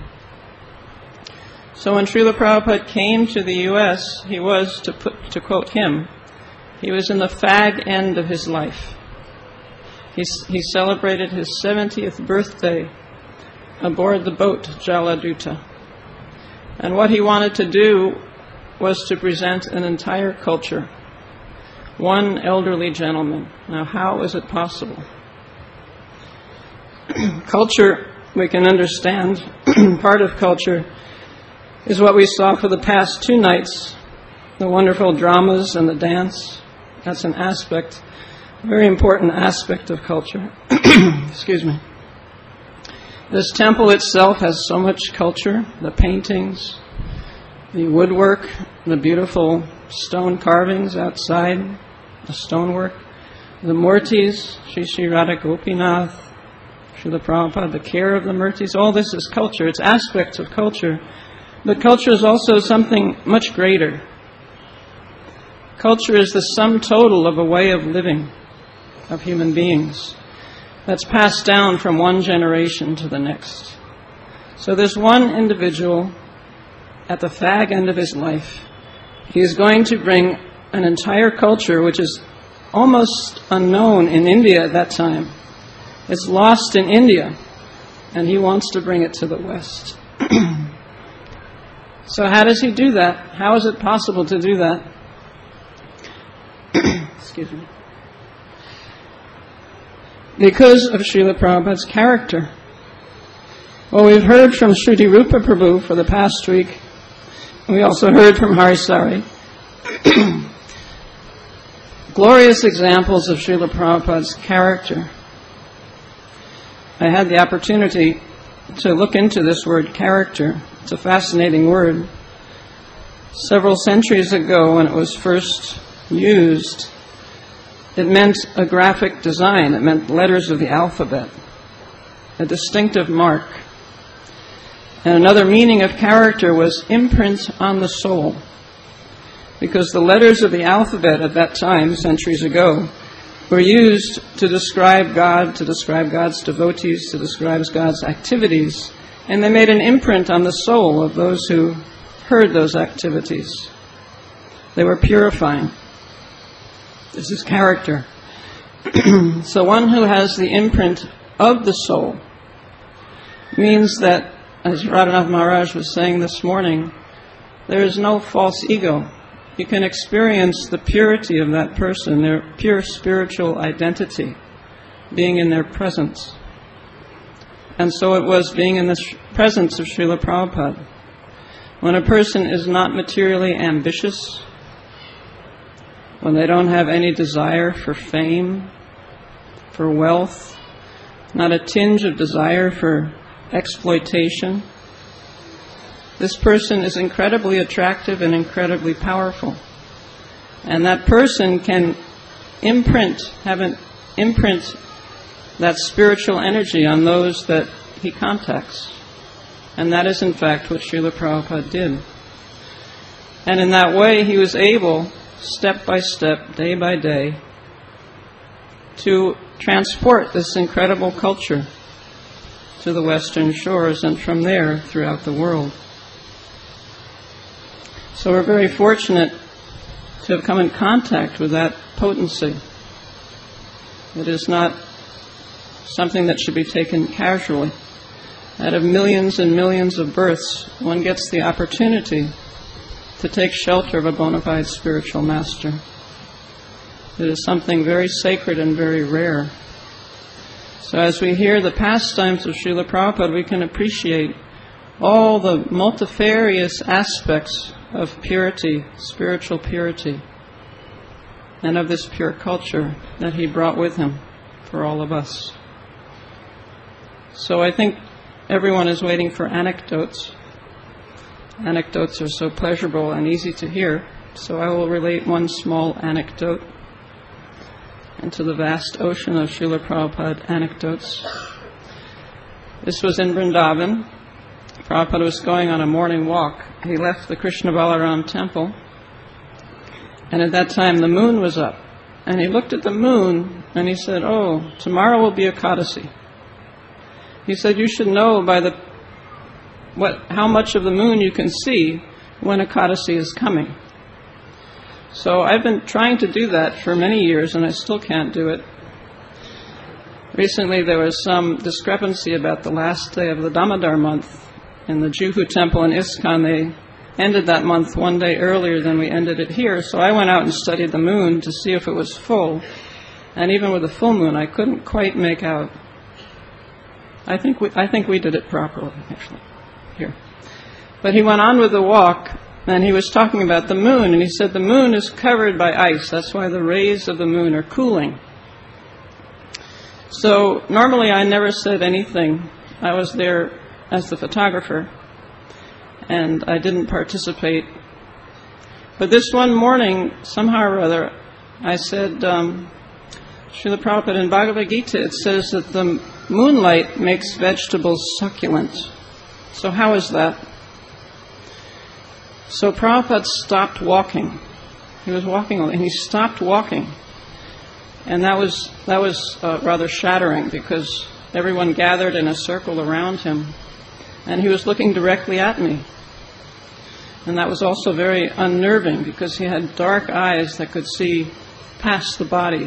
So when Srila Prabhupada came to the U.S., he was, to quote him, he was in the fag end of his life. He celebrated his 70th birthday aboard the boat Jaladuta. And what he wanted to do was to present an entire culture. One elderly gentleman. Now, how is it possible? Culture, we can understand, part of culture is what we saw for the past 2 nights, the wonderful dramas and the dance. That's an aspect, a very important aspect of culture. Excuse me. This temple itself has so much culture, the paintings, the woodwork, the beautiful stone carvings outside, the stonework, the murtis, Sri Radha Gopinath, Srila Prabhupada, the care of the murtis, all this is culture. It's aspects of culture. But culture is also something much greater. Culture is the sum total of a way of living of human beings that's passed down from one generation to the next. So there's one individual at the fag end of his life. He is going to bring an entire culture which is almost unknown in India at that time. It's lost in India, and he wants to bring it to the West. So how does he do that? How is it possible to do that? Excuse me. Because of Srila Prabhupada's character. Well, we've heard from Shruti Rupa Prabhu for the past week. We also heard from Harisari. Glorious examples of Srila Prabhupada's character. I had the opportunity to look into this word character. It's a fascinating word. Several centuries ago, when it was first used, it meant a graphic design. It meant letters of the alphabet, a distinctive mark. And another meaning of character was imprint on the soul, because the letters of the alphabet at that time, centuries ago, were used to describe God, to describe God's devotees, to describe God's activities, and they made an imprint on the soul of those who heard those activities. They were purifying. This is character. So one who has the imprint of the soul means that, as Radhanath Maharaj was saying this morning, there is no false ego. you can experience the purity of that person, their pure spiritual identity, being in their presence. And so it was being in the presence of Srila Prabhupada. When a person is not materially ambitious, when they don't have any desire for fame, for wealth, not a tinge of desire for exploitation, this person is incredibly attractive and incredibly powerful. And that person can have an imprint that spiritual energy on those that he contacts. And that is in fact what Srila Prabhupada did. And in that way he was able, step by step, day by day, to transport this incredible culture to the Western shores and from there throughout the world. So we're very fortunate to have come in contact with that potency. It is not something that should be taken casually. Out of millions and millions of births, one gets the opportunity to take shelter of a bona fide spiritual master. It is something very sacred and very rare. So as we hear the pastimes of Srila Prabhupada, we can appreciate all the multifarious aspects of purity, spiritual purity, and of this pure culture that he brought with him for all of us. So I think everyone is waiting for anecdotes. Anecdotes are so pleasurable and easy to hear, so I will relate one small anecdote into the vast ocean of Srila Prabhupada anecdotes. This was in Vrindavan. Prabhupada was going on a morning walk. He left the Krishna Balaram temple, and at that time the moon was up. And he looked at the moon and he said, "Oh, tomorrow will be Ekadasi." He said, "You should know by how much of the moon you can see when Ekadasi is coming." So I've been trying to do that for many years and I still can't do it. Recently there was some discrepancy about the last day of the Damodar month. In the Juhu temple in ISKCON, they ended that month one day earlier than we ended it here. So I went out and studied the moon to see if it was full. And even with the full moon, I couldn't quite make out. I think we did it properly, actually, here. But he went on with the walk, and he was talking about the moon, and he said the moon is covered by ice. That's why the rays of the moon are cooling. So normally I never said anything. I was there as the photographer, and I didn't participate. But this one morning, somehow or other, I said, Srila Prabhupada, in Bhagavad Gita, it says that the moonlight makes vegetables succulent. So how is that? So Prabhupada stopped walking. He was walking, and he stopped walking. And that was rather shattering, because everyone gathered in a circle around him. And he was looking directly at me. And that was also very unnerving, because he had dark eyes that could see past the body.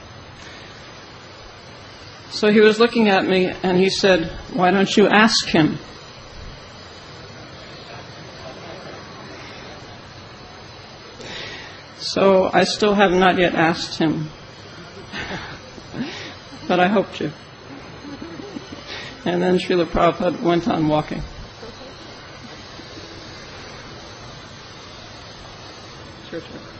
So he was looking at me and he said, "Why don't you ask him?" So I still have not yet asked him. But I hope to. And then Srila Prabhupada went on walking. It's your turn.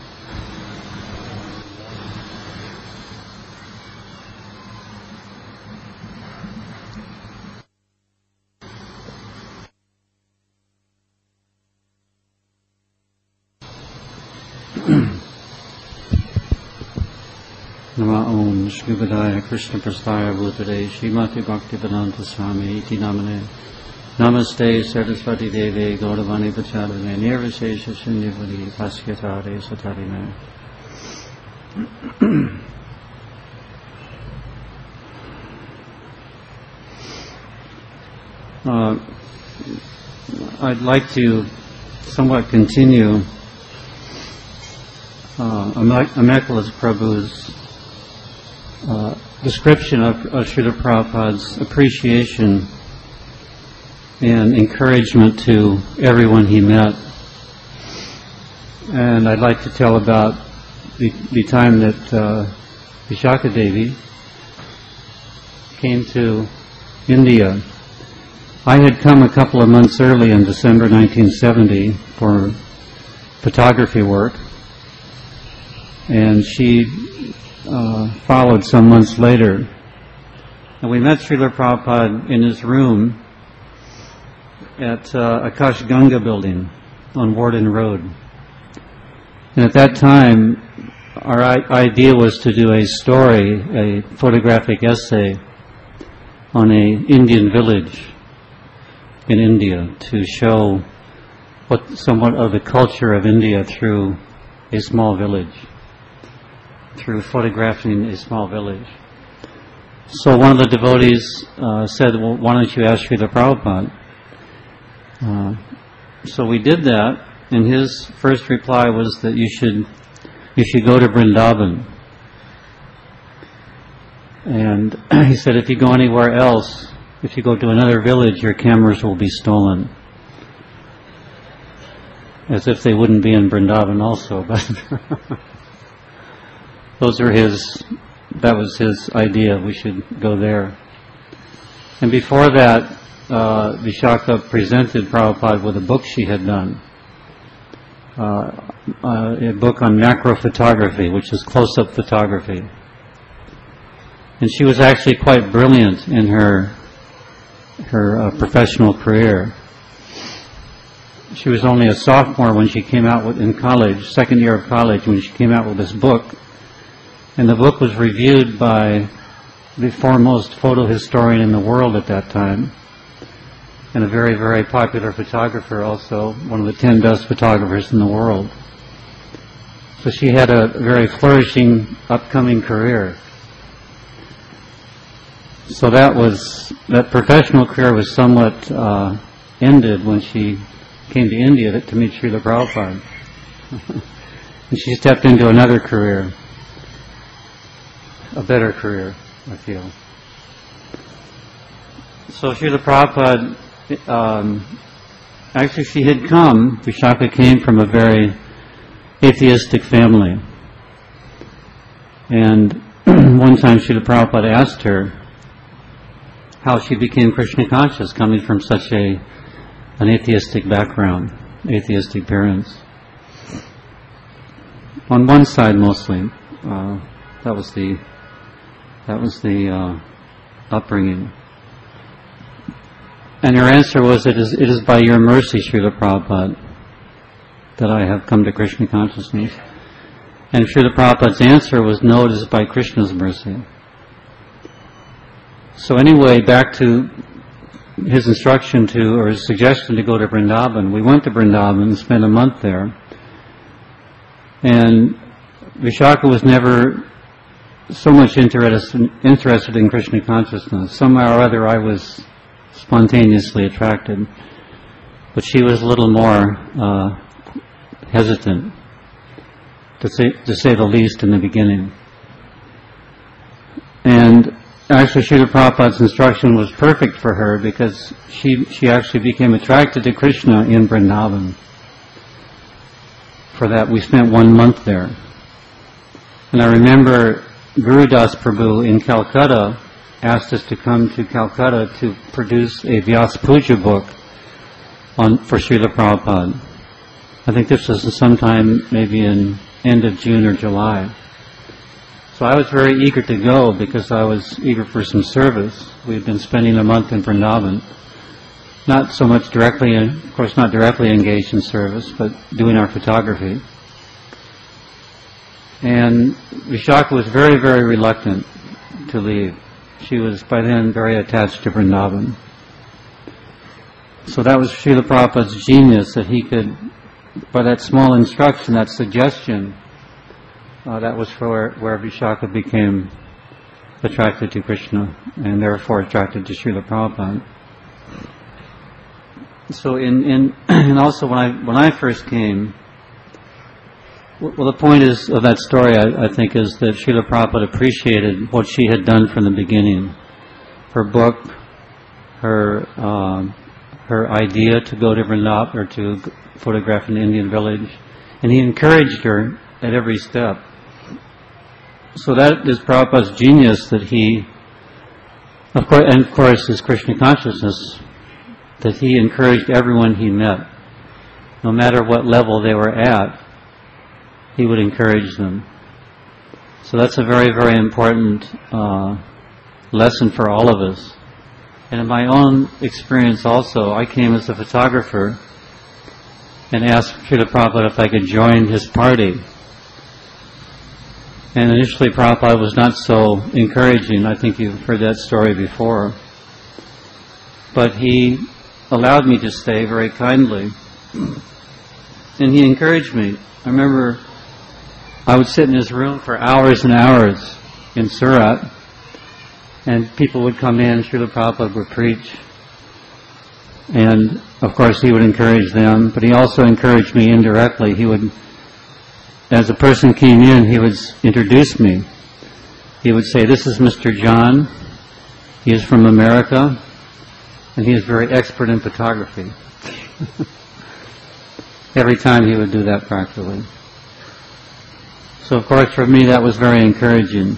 Nama Om Shri Vadaya Krishna Prastaya Bhutale Srimati Bhaktivedanta Swami Iti Namane Namaste Saraswati Deve Gauravani Pacharane Nirvishesha Shunyavadi Pasyatare Satarine. I'd like to somewhat continue Ameklas Prabhu's description of Srila Prabhupada's appreciation and encouragement to everyone he met. and I'd like to tell about the time that Vishaka Devi came to India. I had come a couple of months early in December 1970 for photography work, and she followed some months later. And we met Srila Prabhupada in his room at Akash Ganga building on Warden Road. And at that time, our idea was to do a story, a photographic essay on an Indian village in India to show somewhat of the culture of India through a small village, through photographing a small village. So one of the devotees said, well, why don't you ask Srila Prabhupada? So we did that, and his first reply was that you should go to Vrindavan. And he said, if you go anywhere else, if you go to another village, your cameras will be stolen. As if they wouldn't be in Vrindavan also, but that was his idea, we should go there. And before that, Vishaka presented Prabhupada with a book she had done, a book on macro photography, which is close-up photography. And she was actually quite brilliant in her professional career. She was only a sophomore when she came out in college, second year of college, when she came out with this book. And the book was reviewed by the foremost photo historian in the world at that time, and a very, very popular photographer also, one of the 10 best photographers in the world. So she had a very flourishing upcoming career. So that professional career was somewhat ended when she came to India to meet Srila Prabhupada. And she stepped into another career, a better career, I feel. So Srila Prabhupada, actually she had come, Vishaka came from a very atheistic family. And one time Srila Prabhupada asked her how she became Krishna conscious, coming from such an atheistic background, atheistic parents. On one side mostly, that was the upbringing. And her answer was, it is by your mercy, Srila Prabhupada, that I have come to Krishna consciousness. And Srila Prabhupada's answer was, no, it is by Krishna's mercy. So anyway, back to his instruction or his suggestion to go to Vrindavan. We went to Vrindavan and spent a month there. And Vishaka was never so much interested in Krishna consciousness. Somehow or other I was spontaneously attracted. But she was a little more hesitant, to say the least, in the beginning. And actually, Srila Prabhupada's instruction was perfect for her, because she actually became attracted to Krishna in Vrindavan. For that, we spent 1 month there. And I remember Guru Das Prabhu in Calcutta asked us to come to Calcutta to produce a Vyasa Puja book for Srila Prabhupada. I think this was sometime maybe in end of June or July. So I was very eager to go, because I was eager for some service. We had been spending a month in Vrindavan. Not so much directly, of course not directly engaged in service, but doing our photography. And Vishaka was very, very reluctant to leave. She was by then very attached to Vrindavan. So that was Srila Prabhupada's genius, that he could, by that small instruction, that suggestion, that was where Vishaka became attracted to Krishna, and therefore attracted to Srila Prabhupada. So and also when I first came, well, the point of that story, I think, is that Srila Prabhupada appreciated what she had done from the beginning. Her book, her idea to go to Vrindavan, or to photograph an Indian village, And he encouraged her at every step. So that is Prabhupada's genius, that he, of course, his Krishna consciousness, that he encouraged everyone he met. No matter what level they were at, he would encourage them. So that's a very, very important lesson for all of us. And in my own experience also, I came as a photographer and asked Srila Prabhupada if I could join his party. And initially Prabhupada was not so encouraging. I think you've heard that story before. But he allowed me to stay very kindly. And he encouraged me. I remember I would sit in his room for hours and hours in Surat, and people would come in, Srila Prabhupada would preach. And of course he would encourage them, but he also encouraged me indirectly. He would, as a person came in, he would introduce me. He would say, "This is Mr. John. He is from America, and he is very expert in photography." Every time he would do that practically. So of course for me that was very encouraging.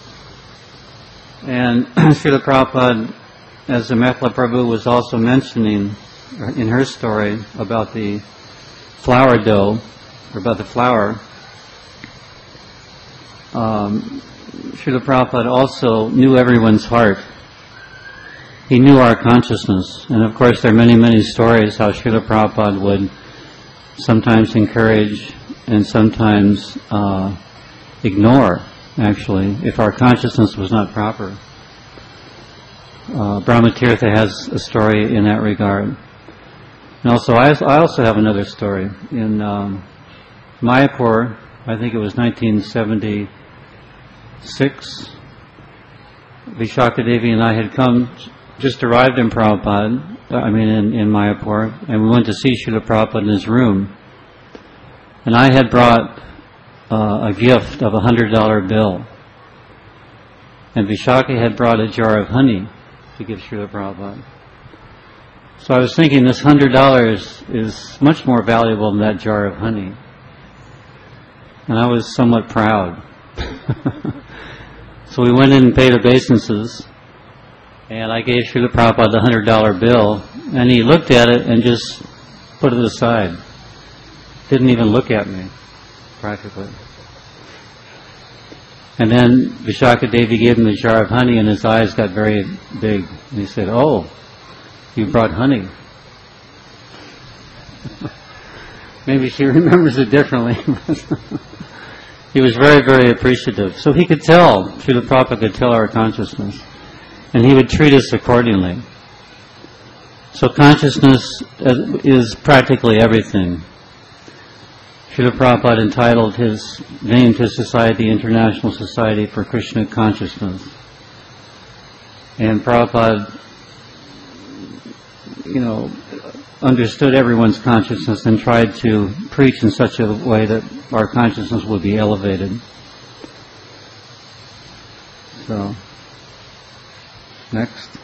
And Srila Prabhupada, as the Mekhala Prabhu was also mentioning in her story about the flour dough, or about the flour, Srila Prabhupada also knew everyone's heart. He knew our consciousness. And of course there are many, many stories how Srila Prabhupada would sometimes encourage and sometimes ignore, actually, if our consciousness was not proper. Brahmatirtha has a story in that regard. And also, I also have another story. In Mayapur, I think it was 1976, Vishaka Devi and I had just arrived in Prabhupada, in Mayapur, and we went to see Srila Prabhupada in his room. And I had brought a gift of $100 bill. And Vishaka had brought a jar of honey to give Srila Prabhupada. So I was thinking this $100 is much more valuable than that jar of honey. And I was somewhat proud. So we went in and paid obeisances, and I gave Srila Prabhupada the $100 bill, and he looked at it and just put it aside. Didn't even look at me, practically. And then Vishaka Devi gave him the jar of honey, and his eyes got very big. And he said, "Oh, you brought honey." Maybe she remembers it differently. He was very, very appreciative. So he could tell, Srila Prabhupada could tell our consciousness. And he would treat us accordingly. So consciousness is practically everything. Srila Prabhupada named his society International Society for Krishna Consciousness. And Prabhupada, understood everyone's consciousness and tried to preach in such a way that our consciousness would be elevated. So, next.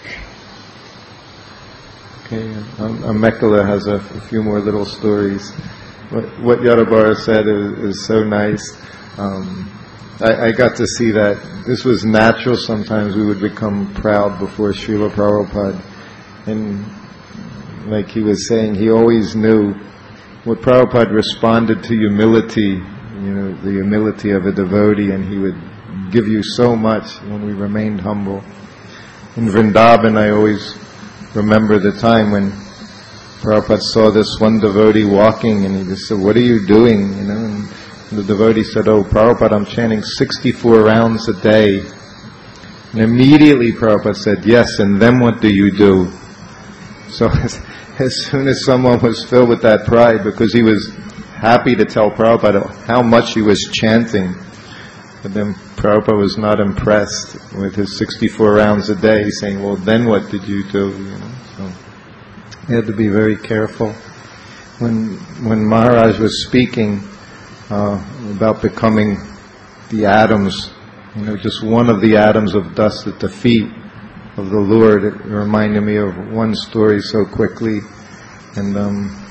Okay, Mekhala has a few more little stories. What Yadabara said is so nice. I got to see that this was natural. Sometimes we would become proud before Srila Prabhupada. And like he was saying, he always knew what Prabhupada responded to humility, the humility of a devotee, and he would give you so much when we remained humble. In Vrindavan, I always remember the time when Prabhupada saw this one devotee walking, and he just said, "What are you doing?" And the devotee said, "Oh, Prabhupada, I'm chanting 64 rounds a day." And immediately Prabhupada said, "Yes, and then what do you do?" So as soon as someone was filled with that pride, because he was happy to tell Prabhupada how much he was chanting, but then Prabhupada was not impressed with his 64 rounds a day, saying, "Well, then what did you do?" So he had to be very careful. When Maharaj was speaking about becoming the atoms, just one of the atoms of dust at the feet of the Lord, it reminded me of one story so quickly. And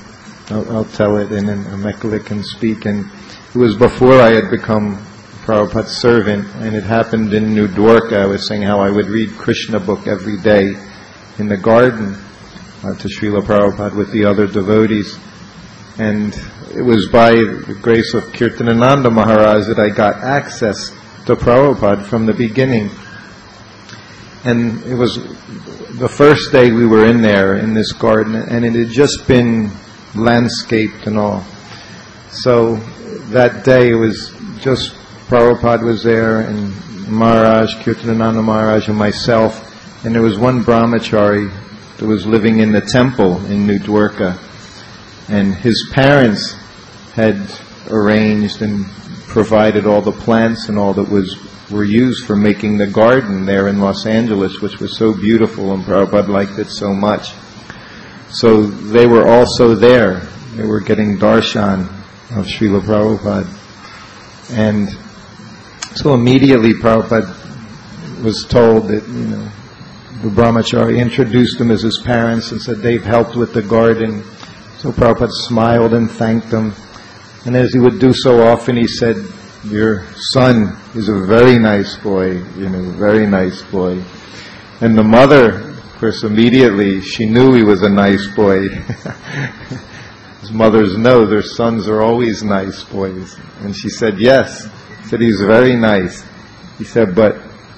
I'll tell it, and then Amekala can speak. And it was before I had become Prabhupada's servant, and it happened in New Dwarka. I was saying how I would read Krishna book every day in the garden to Srila Prabhupada with the other devotees. And it was by the grace of Kirtanananda Maharaj that I got access to Prabhupada from the beginning. And it was the first day we were in there, in this garden, and it had just been landscaped and all. So that day it was just Prabhupada was there, and Maharaj, Kirtanananda Maharaj, and myself, and there was one brahmachari that was living in the temple in New Dwarka, and his parents had arranged and provided all the plants and all that were used for making the garden there in Los Angeles, which was so beautiful, and Prabhupada liked it so much. So they were also there. They were getting darshan of Srila Prabhupada. And so immediately Prabhupada was told that, the brahmachari introduced them as his parents and said they've helped with the garden. So Prabhupada smiled and thanked them. And as he would do so often, he said, "Your son is a very nice boy, very nice boy." And the mother, of course, immediately, she knew he was a nice boy. As mothers know, their sons are always nice boys. And she said, yes. He said, he's very nice. He said, but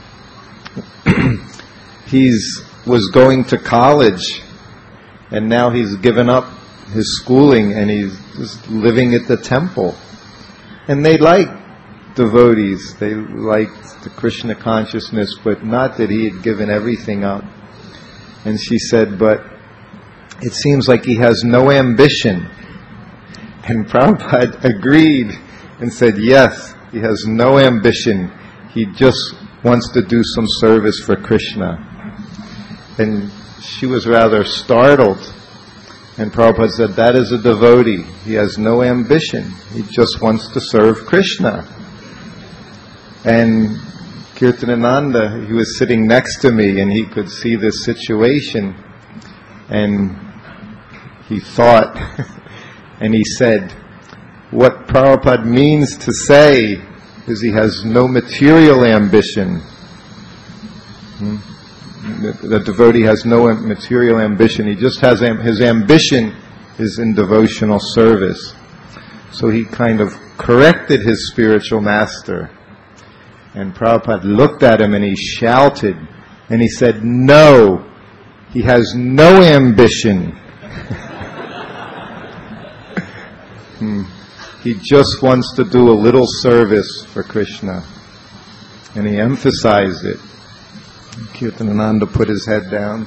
was going to college, and now he's given up his schooling, and he's just living at the temple. And they liked devotees. They liked the Krishna consciousness, but not that he had given everything up. And she said, but it seems like he has no ambition. And Prabhupada agreed and said, yes, he has no ambition. He just wants to do some service for Krishna. And she was rather startled. And Prabhupada said, that is a devotee. He has no ambition. He just wants to serve Krishna. And Kirtanananda, he was sitting next to me, and he could see this situation. And he thought, and he said, what Prabhupada means to say is he has no material ambition. The devotee has no material ambition. He just has his ambition is in devotional service. So he kind of corrected his spiritual master. And Prabhupada looked at him and he shouted, and he said, no, he has no ambition. He just wants to do a little service for Krishna. And he emphasized it. Kirtanananda put his head down.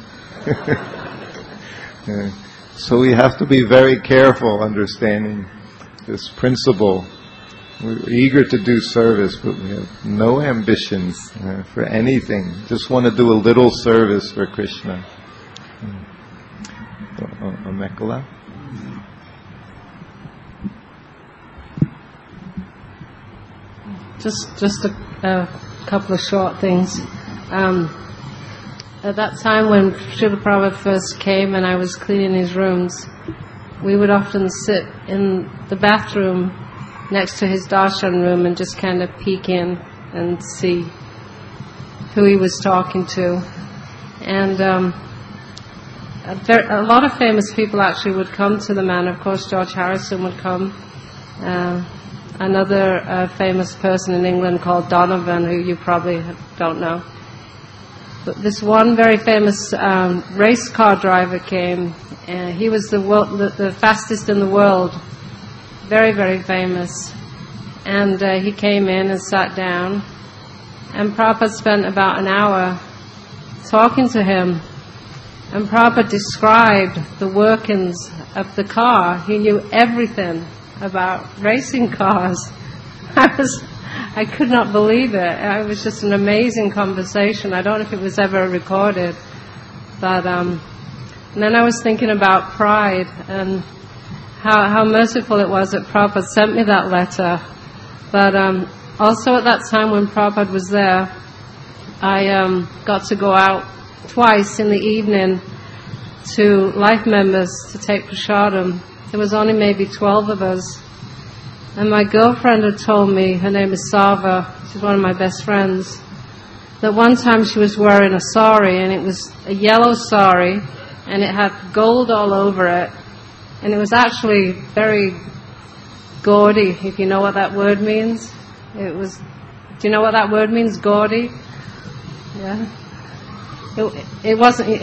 So we have to be very careful understanding this principle. We're eager to do service, but we have no ambitions for anything. Just want to do a little service for Krishna. Amekala? Just a couple of short things. At that time when Srila Prabhupada first came and I was cleaning his rooms, we would often sit in the bathroom next to his darshan room and just kind of peek in and see who he was talking to. And a lot of famous people actually would come to the man. Of course, George Harrison would come. Another famous person in England called Donovan, who you probably don't know. But this one very famous race car driver came. He was the fastest in the world. Very, very famous. And he came in and sat down. And Prabhupada spent about an hour talking to him. And Prabhupada described the workings of the car. He knew everything about racing cars. I could not believe it. It was just an amazing conversation. I don't know if it was ever recorded. But and then I was thinking about pride and how merciful it was that Prabhupada sent me that letter. But also at that time when Prabhupada was there, I got to go out twice in the evening to life members to take prasadam. There was only maybe 12 of us. And my girlfriend had told me, her name is Sava, she's one of my best friends, that one time she was wearing a sari, and it was a yellow sari, and it had gold all over it. And it was actually very gaudy, if you know what that word means. Do you know what that word means, gaudy? Yeah. It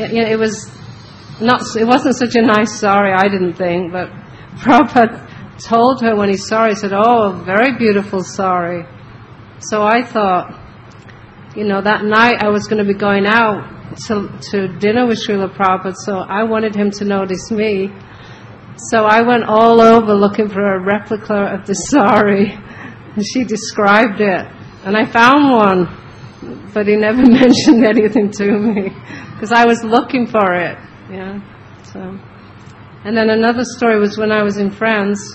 wasn't such a nice sari, I didn't think, but Prabhupada told her when he saw it, he said, "Oh, very beautiful sari." So I thought, that night I was going to be going out to dinner with Srila Prabhupada, so I wanted him to notice me. So I went all over looking for a replica of the sari, and she described it. And I found one, but he never mentioned anything to me, because I was looking for it. Yeah. So, and then another story was when I was in France.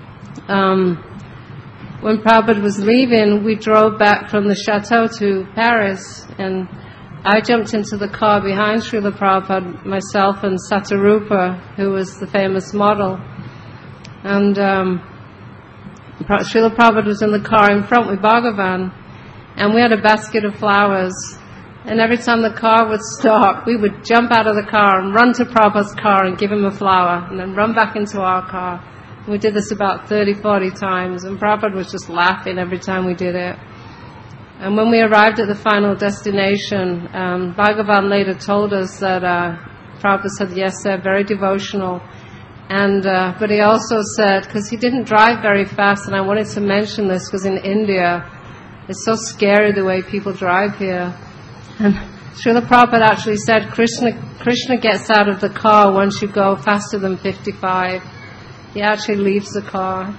When Prabhupada was leaving, we drove back from the chateau to Paris, and I jumped into the car behind Srila Prabhupada, myself and Satarupa, who was the famous model. And Srila Prabhupada was in the car in front with Bhagavan, and we had a basket of flowers. And every time the car would stop, we would jump out of the car and run to Prabhupada's car and give him a flower, and then run back into our car. We did this about 30, 40 times, and Prabhupada was just laughing every time we did it. And when we arrived at the final destination, Bhagavan later told us that Prabhupada said, yes, they're very devotional. And but he also said, because he didn't drive very fast, and I wanted to mention this because in India, it's so scary the way people drive here. And Srila Prabhupada actually said, Krishna gets out of the car once you go faster than 55. He actually leaves the car.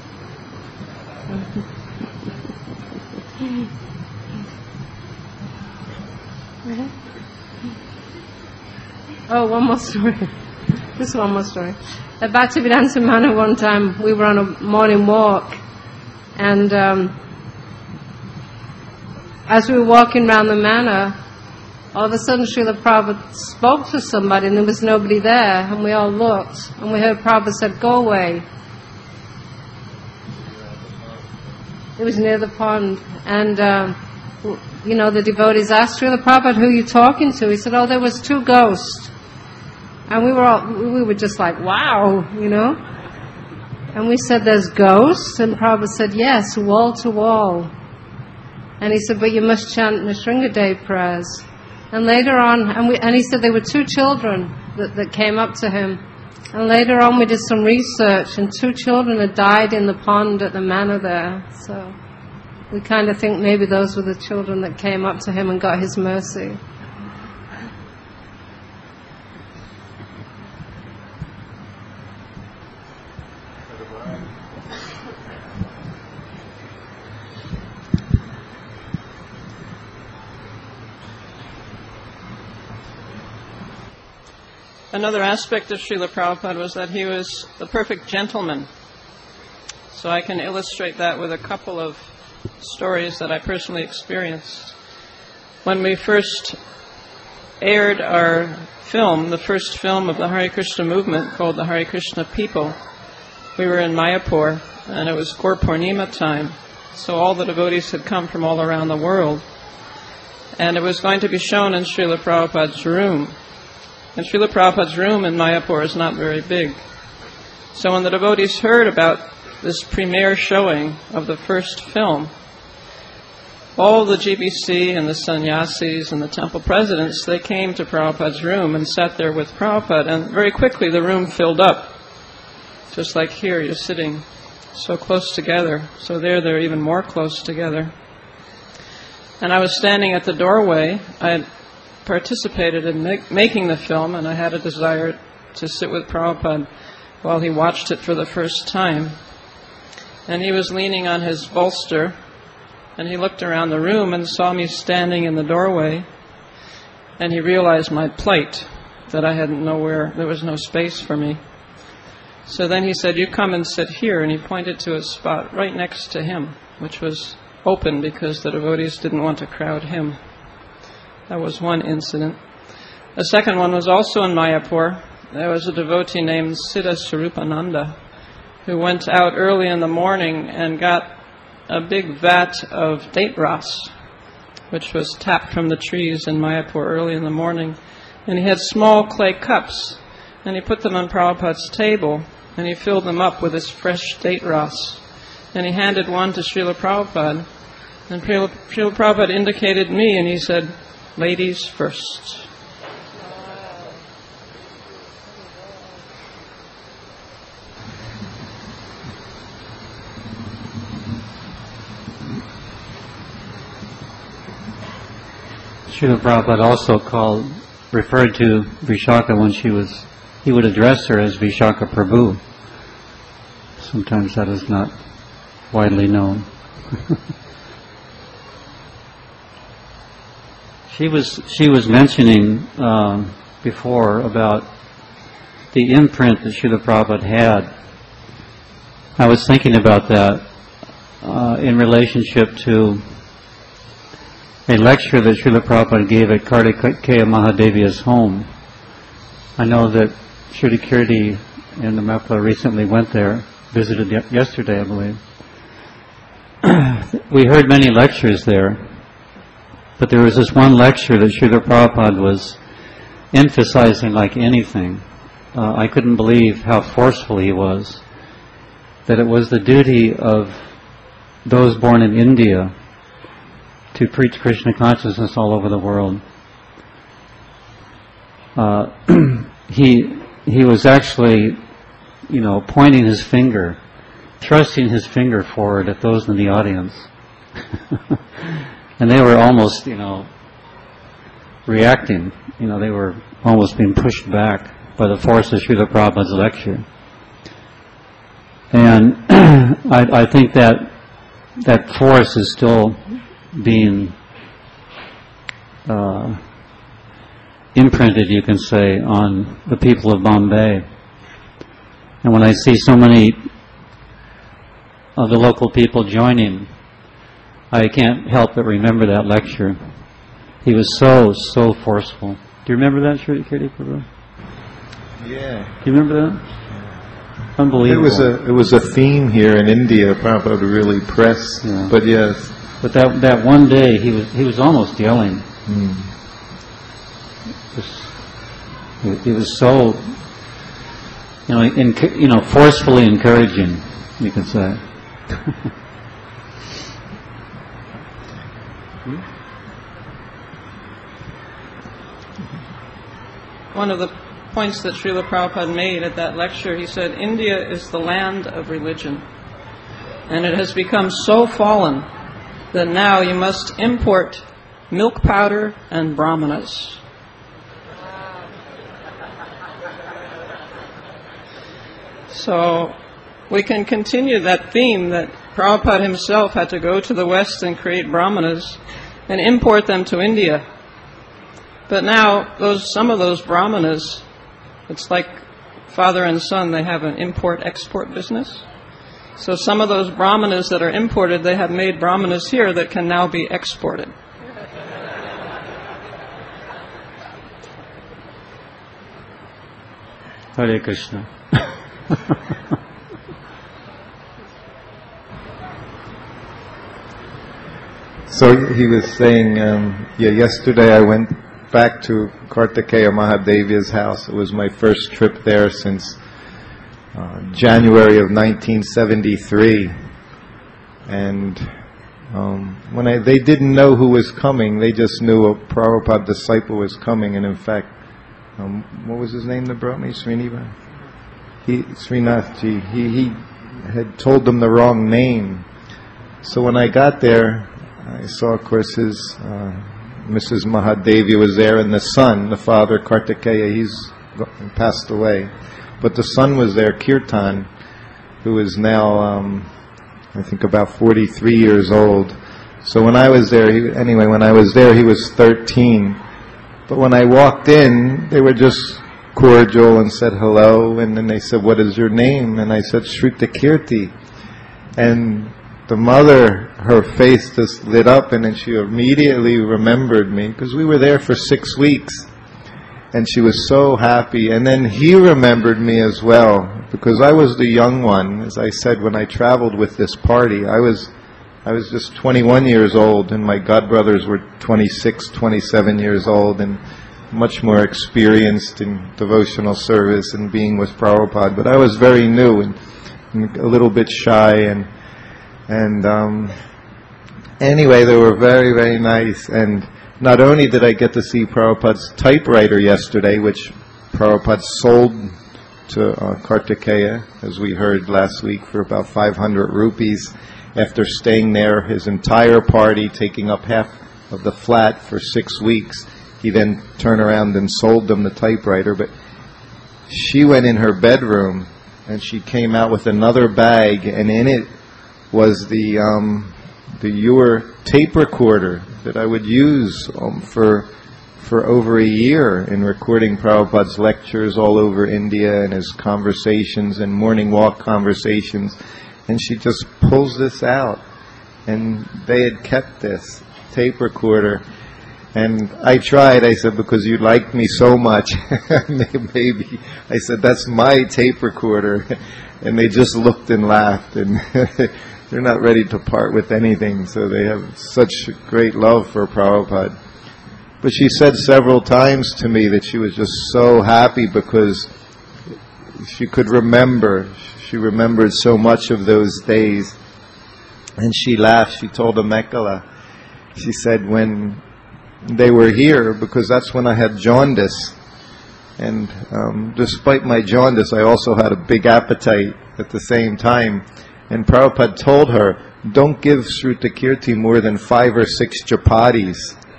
Oh, one more story. Just one more story. At Bhaktivedanta Manor one time, we were on a morning walk, and as we were walking around the manor, all of a sudden Srila Prabhupada spoke to somebody, and there was nobody there, and we all looked, and we heard Prabhupada said, "Go away." It was near the pond, and the devotees asked Srila Prabhupada, "Who are you talking to?" He said, "Oh, there was 2 ghosts." And we were just like, wow, And we said, "There's ghosts?" And Prabhupada said, "Yes, wall to wall." And he said, "But you must chant Nrsingadev prayers." And later on, and he said there were 2 children that came up to him. And later on we did some research, and 2 children had died in the pond at the manor there. So we kind of think maybe those were the children that came up to him and got his mercy. Another aspect of Srila Prabhupada was that he was the perfect gentleman. So I can illustrate that with a couple of stories that I personally experienced. When we first aired our film, the first film of the Hare Krishna movement called the Hare Krishna People, we were in Mayapur, and it was Gaur Purnima time. So all the devotees had come from all around the world. And it was going to be shown in Srila Prabhupada's room. And Srila Prabhupada's room in Mayapur is not very big. So when the devotees heard about this premiere showing of the first film, all the GBC and the sannyasis and the temple presidents, they came to Prabhupada's room and sat there with Prabhupada, and very quickly the room filled up. Just like here, you're sitting so close together. So they're even more close together. And I was standing at the doorway. I had participated in making the film, and I had a desire to sit with Prabhupada while he watched it for the first time. And he was leaning on his bolster, and he looked around the room and saw me standing in the doorway, and he realized my plight, that I hadn't nowhere, there was no space for me. So then he said, "You come and sit here," and he pointed to a spot right next to him, which was open because the devotees didn't want to crowd him. That was one incident. The second one was also in Mayapur. there was a devotee named Siddha Swarupananda who went out early in the morning and got a big vat of date ras, which was tapped from the trees in Mayapur early in the morning. And he had small clay cups, and he put them on Prabhupada's table, and he filled them up with this fresh date ras. And he handed one to Srila Prabhupada, and Srila Prabhupada indicated me, and he said, "Ladies first." Srila Prabhupada also referred to Vishaka when he would address her as Vishaka Prabhu. Sometimes that is not widely known. She was mentioning before about the imprint that Srila Prabhupada had. I was thinking about that in relationship to a lecture that Srila Prabhupada gave at Kartikeya Mahadevi's home. I know that Shruti Kirti and the Mepla recently went there, visited yesterday, I believe. We heard many lectures there, but there was this one lecture that Srila Prabhupada was emphasizing like anything. I couldn't believe how forceful he was, that it was the duty of those born in India to preach Krishna consciousness all over the world. He was actually, pointing his finger, thrusting his finger forward at those in the audience. And they were almost, reacting. They were almost being pushed back by the force of Srila Prabhupada's lecture. And I think that force is still being imprinted, you can say, on the people of Bombay. And when I see so many of the local people joining, I can't help but remember that lecture. He was so forceful. Do you remember that, Shruti Kirti Prabhu? Yeah. Do you remember that? Unbelievable. It was a theme here in India. Prabhupada really pressed. Yeah. But yes. But that one day he was almost yelling. It was so forcefully encouraging, you can say. One of the points that Srila Prabhupada made at that lecture, he said, India is the land of religion, and it has become so fallen that now you must import milk powder and brahmanas. So we can continue that theme that Prabhupada himself had to go to the West and create brahmanas and import them to India. But now some of those brahmanas, it's like father and son, they have an import-export business. So some of those brahmanas that are imported, they have made brahmanas here that can now be exported. Hare Krishna. So he was saying, yesterday I went back to Kartikeya Mahadevi's house. It was my first trip there since January of 1973. And when they didn't know who was coming, they just knew a Prabhupada disciple was coming. And in fact, what was his name that brought me? Srinathji. He had told them the wrong name. So when I got there, I saw, of course, his Mrs. Mahadevi was there, and the son, the father, Kartikeya, he's passed away. But the son was there, Kirtan, who is now, I think, about 43 years old. So when I was there, he was 13. But when I walked in, they were just cordial and said hello, and then they said, "What is your name?" And I said, "Shruti Kirti." And the mother, her face just lit up, and then she immediately remembered me, because we were there for 6 weeks. And she was so happy. And then he remembered me as well, because I was the young one. As I said, when I traveled with this party, I was just 21 years old, and my godbrothers were 26, 27 years old, and much more experienced in devotional service and being with Prabhupada. But I was very new and a little bit shy, and anyway, they were very, very nice. And not only did I get to see Prabhupada's typewriter yesterday, which Prabhupada sold to Kartikeya, as we heard last week, for about 500 rupees, after staying there his entire party, taking up half of the flat for 6 weeks. He then turned around and sold them the typewriter. But she went in her bedroom and she came out with another bag, and in it was the Ewer tape recorder that I would use for over a year in recording Prabhupada's lectures all over India and his conversations and morning walk conversations. And she just pulls this out, and they had kept this tape recorder. And I tried, I said, because you liked me so much, maybe, I said, that's my tape recorder. And they just looked and laughed, and they're not ready to part with anything, so they have such great love for Prabhupada. But she said several times to me that she was just so happy because she could remember. She remembered so much of those days. And she laughed. She told Amekala, she said, when they were here, because that's when I had jaundice. And despite my jaundice, I also had a big appetite at the same time. And Prabhupada told her, don't give Shrutakirti more than 5 or 6 chapatis.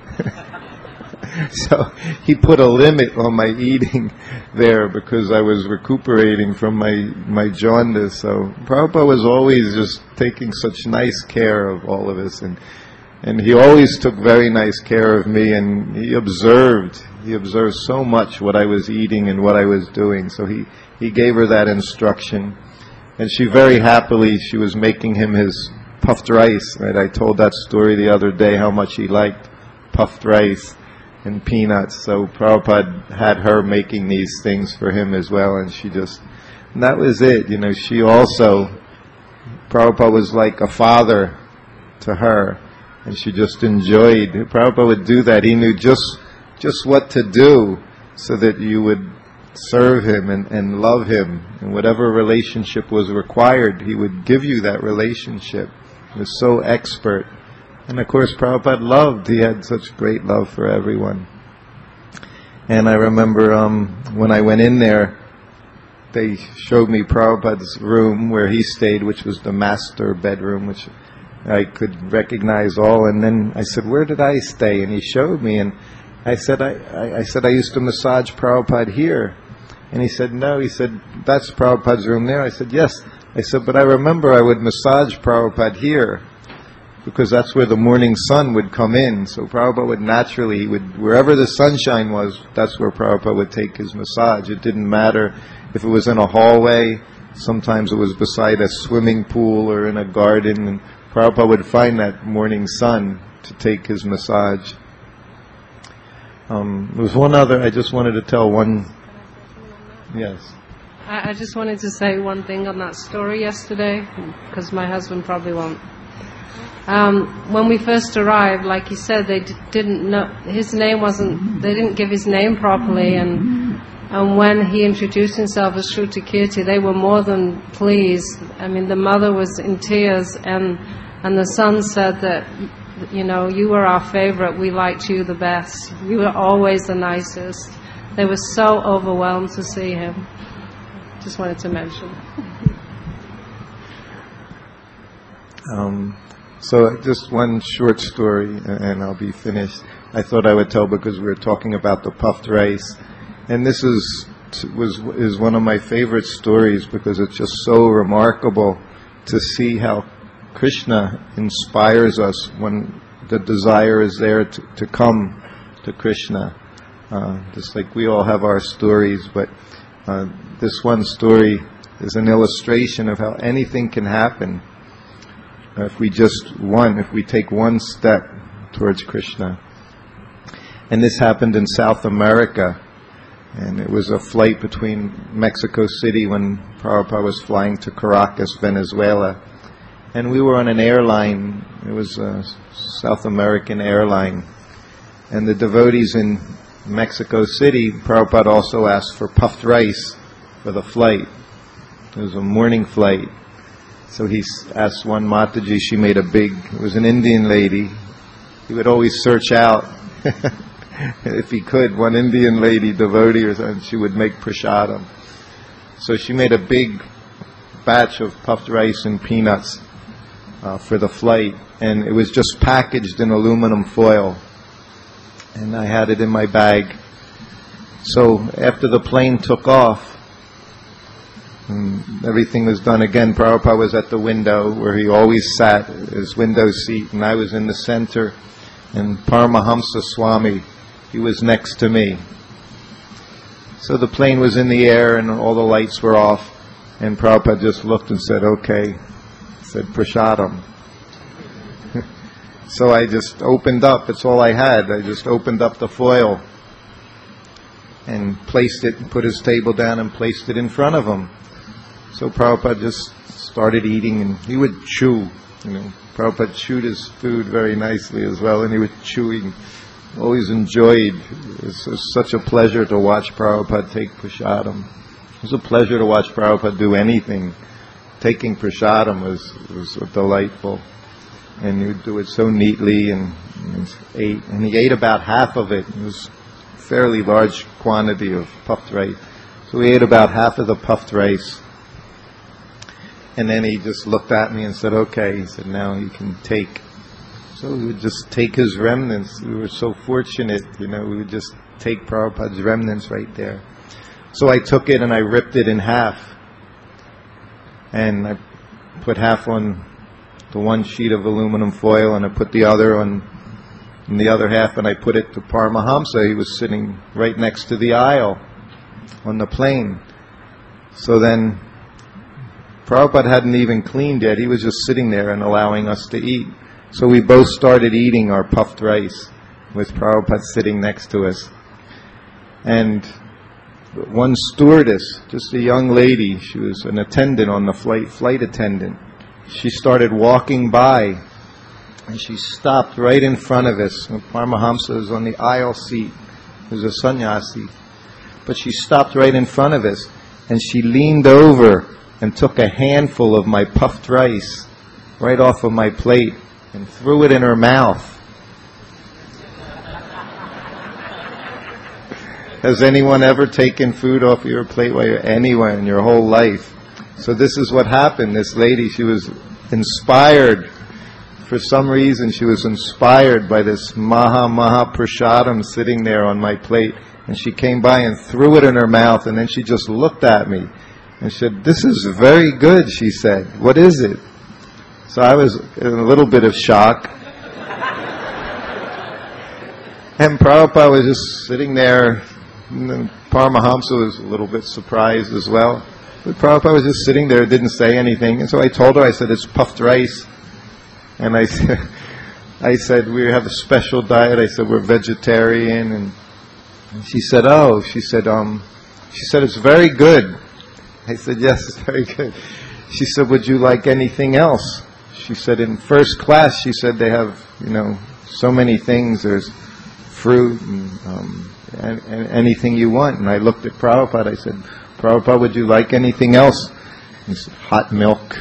So he put a limit on my eating there because I was recuperating from my jaundice. So Prabhupada was always just taking such nice care of all of us. And he always took very nice care of me, and he observed so much what I was eating and what I was doing. So he gave her that instruction. And she very happily, she was making him his puffed rice. Right? I told that story the other day, how much he liked puffed rice and peanuts. So Prabhupada had her making these things for him as well, and and that was it. You know, she also, Prabhupada was like a father to her, and she just enjoyed. Prabhupada would do that. He knew just what to do so that you would serve him and love him, and whatever relationship was required, he would give you that relationship. He was so expert. And of course Prabhupada loved, he had such great love for everyone. And I remember when I went in there, they showed me Prabhupada's room where he stayed, which was the master bedroom, which I could recognize all. And then I said, where did I stay? And he showed me, and I said, I used to massage Prabhupada here. And he said, no. He said, that's Prabhupada's room there. I said, yes. I said, but I remember I would massage Prabhupada here, because that's where the morning sun would come in. So Prabhupada would naturally, wherever the sunshine was, that's where Prabhupada would take his massage. It didn't matter if it was in a hallway. Sometimes it was beside a swimming pool or in a garden. And Prabhupada would find that morning sun to take his massage. There was one other, I just wanted to tell one. Yes. I just wanted to say one thing on that story yesterday, because my husband probably won't. When we first arrived, like he said, they didn't know, his name wasn't, they didn't give his name properly, and when he introduced himself as Shrutakirti, they were more than pleased. I mean, the mother was in tears, and the son said that, you know, you were our favorite, we liked you the best, you were always the nicest. They were so overwhelmed to see him. Just wanted to mention. So just one short story, and I'll be finished. I thought I would tell because we were talking about the puffed rice, and this is one of my favorite stories because it's just so remarkable to see how Krishna inspires us when the desire is there to come to Krishna. Just like we all have our stories, but this one story is an illustration of how anything can happen if we take one step towards Krishna. And this happened in South America. And it was a flight between Mexico City when Prabhupada was flying to Caracas, Venezuela. And we were on an airline. It was a South American airline. And the devotees in Mexico City, Prabhupada also asked for puffed rice for the flight. It was a morning flight. So he asked one Mataji, she made it was an Indian lady. He would always search out, if he could, one Indian lady, devotee or something, she would make prasadam. So she made a big batch of puffed rice and peanuts for the flight, and it was just packaged in aluminum foil. And I had it in my bag. So after the plane took off, and everything was done again, Prabhupada was at the window where he always sat, his window seat, and I was in the center, and Paramahamsa Swami, he was next to me. So the plane was in the air and all the lights were off, and Prabhupada just looked and said, okay, said prasadam. So I just opened up, that's all I had, I just opened up the foil and placed it, put his table down and placed it in front of him. So Prabhupada just started eating, and he would chew, Prabhupada chewed his food very nicely as well, and he was chewing, always enjoyed. It was such a pleasure to watch Prabhupada take prasadam. It was a pleasure to watch Prabhupada do anything. Taking prasadam was delightful, and he would do it so neatly, and he ate about half of it. It was a fairly large quantity of puffed rice. So he ate about half of the puffed rice. And then he just looked at me and said, okay, he said, now you can take. So we would just take his remnants. We were so fortunate, we would just take Prabhupada's remnants right there. So I took it and I ripped it in half. And I put half on the one sheet of aluminum foil, and I put the other on the other half, and I put it to Paramahamsa. He was sitting right next to the aisle on the plane. So then Prabhupada hadn't even cleaned yet. He was just sitting there and allowing us to eat. So we both started eating our puffed rice with Prabhupada sitting next to us. And one stewardess, just a young lady, she was an attendant on the flight attendant. She started walking by, and she stopped right in front of us. Paramahamsa was on the aisle seat. He was a sannyasi. But she stopped right in front of us, and she leaned over and took a handful of my puffed rice right off of my plate and threw it in her mouth. Has anyone ever taken food off your plate while you're anywhere in your whole life? So this is what happened. This lady, she was inspired. For some reason, she was inspired by this Maha Prasadam sitting there on my plate. And she came by and threw it in her mouth, and then she just looked at me. And she said, this is very good, she said. What is it? So I was in a little bit of shock. And Prabhupada was just sitting there. And then Paramahamsa was a little bit surprised as well. But Prabhupada was just sitting there, didn't say anything. And so I told her, I said, it's puffed rice. And I said, we have a special diet. I said, we're vegetarian. And she said, it's very good. I said, yes, it's very good. She said, would you like anything else? She said, in first class, she said, they have, so many things. There's fruit and anything you want. And I looked at Prabhupada. I said, Prabhupada, would you like anything else? He said, hot milk.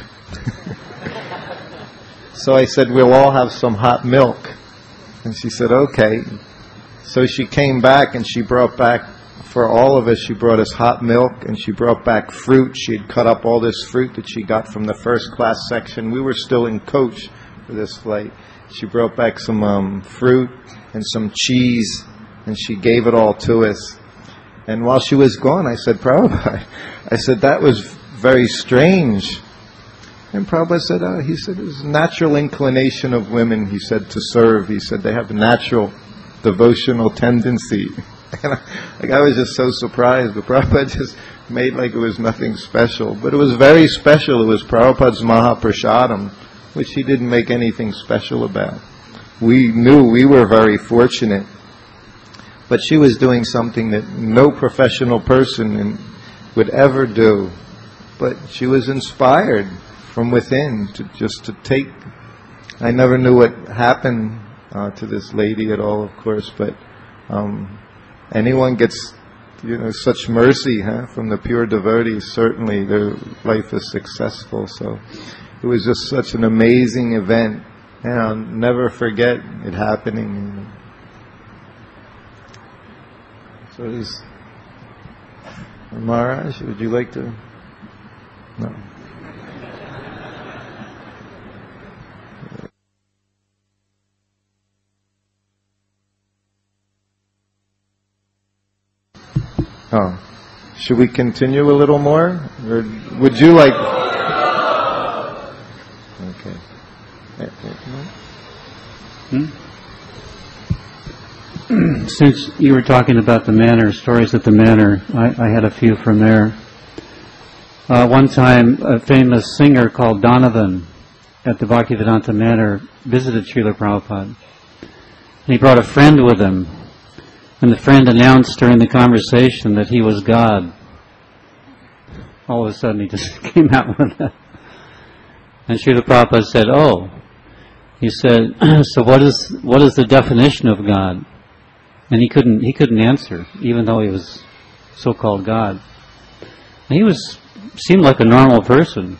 So I said, we'll all have some hot milk. And she said, okay. So she came back and she brought back, for all of us, she brought us hot milk, and she brought back fruit. She had cut up all this fruit that she got from the first class section. We were still in coach for this flight. She brought back some fruit and some cheese, and she gave it all to us. And while she was gone, I said, Prabhupada, I said, that was very strange. And Prabhupada said, he said, it's a natural inclination of women, he said, to serve. He said, they have a natural devotional tendency. And I was just so surprised. But Prabhupada just made like it was nothing special. But it was very special. It was Prabhupada's Mahaprasadam, which he didn't make anything special about. We knew we were very fortunate. but she was doing something that no professional person would ever do. But she was inspired from within to take. I never knew what happened to this lady at all, of course, but anyone gets, such mercy, from the pure devotees. Certainly, their life is successful. So it was just such an amazing event, and I'll never forget it happening. So, Maharaj, would you like to? No. Oh, should we continue a little more, or would you like? Okay. Since you were talking about the manor, stories at the manor, I had a few from there. One time, a famous singer called Donovan at the Bhaktivedanta Manor visited Srila Prabhupada. And he brought a friend with him. And the friend announced during the conversation that he was God. All of a sudden he just came out with that. And Srila Prabhupada said, "Oh," he said, "so what is the definition of God?" And he couldn't answer, even though he was so-called God. And he seemed like a normal person.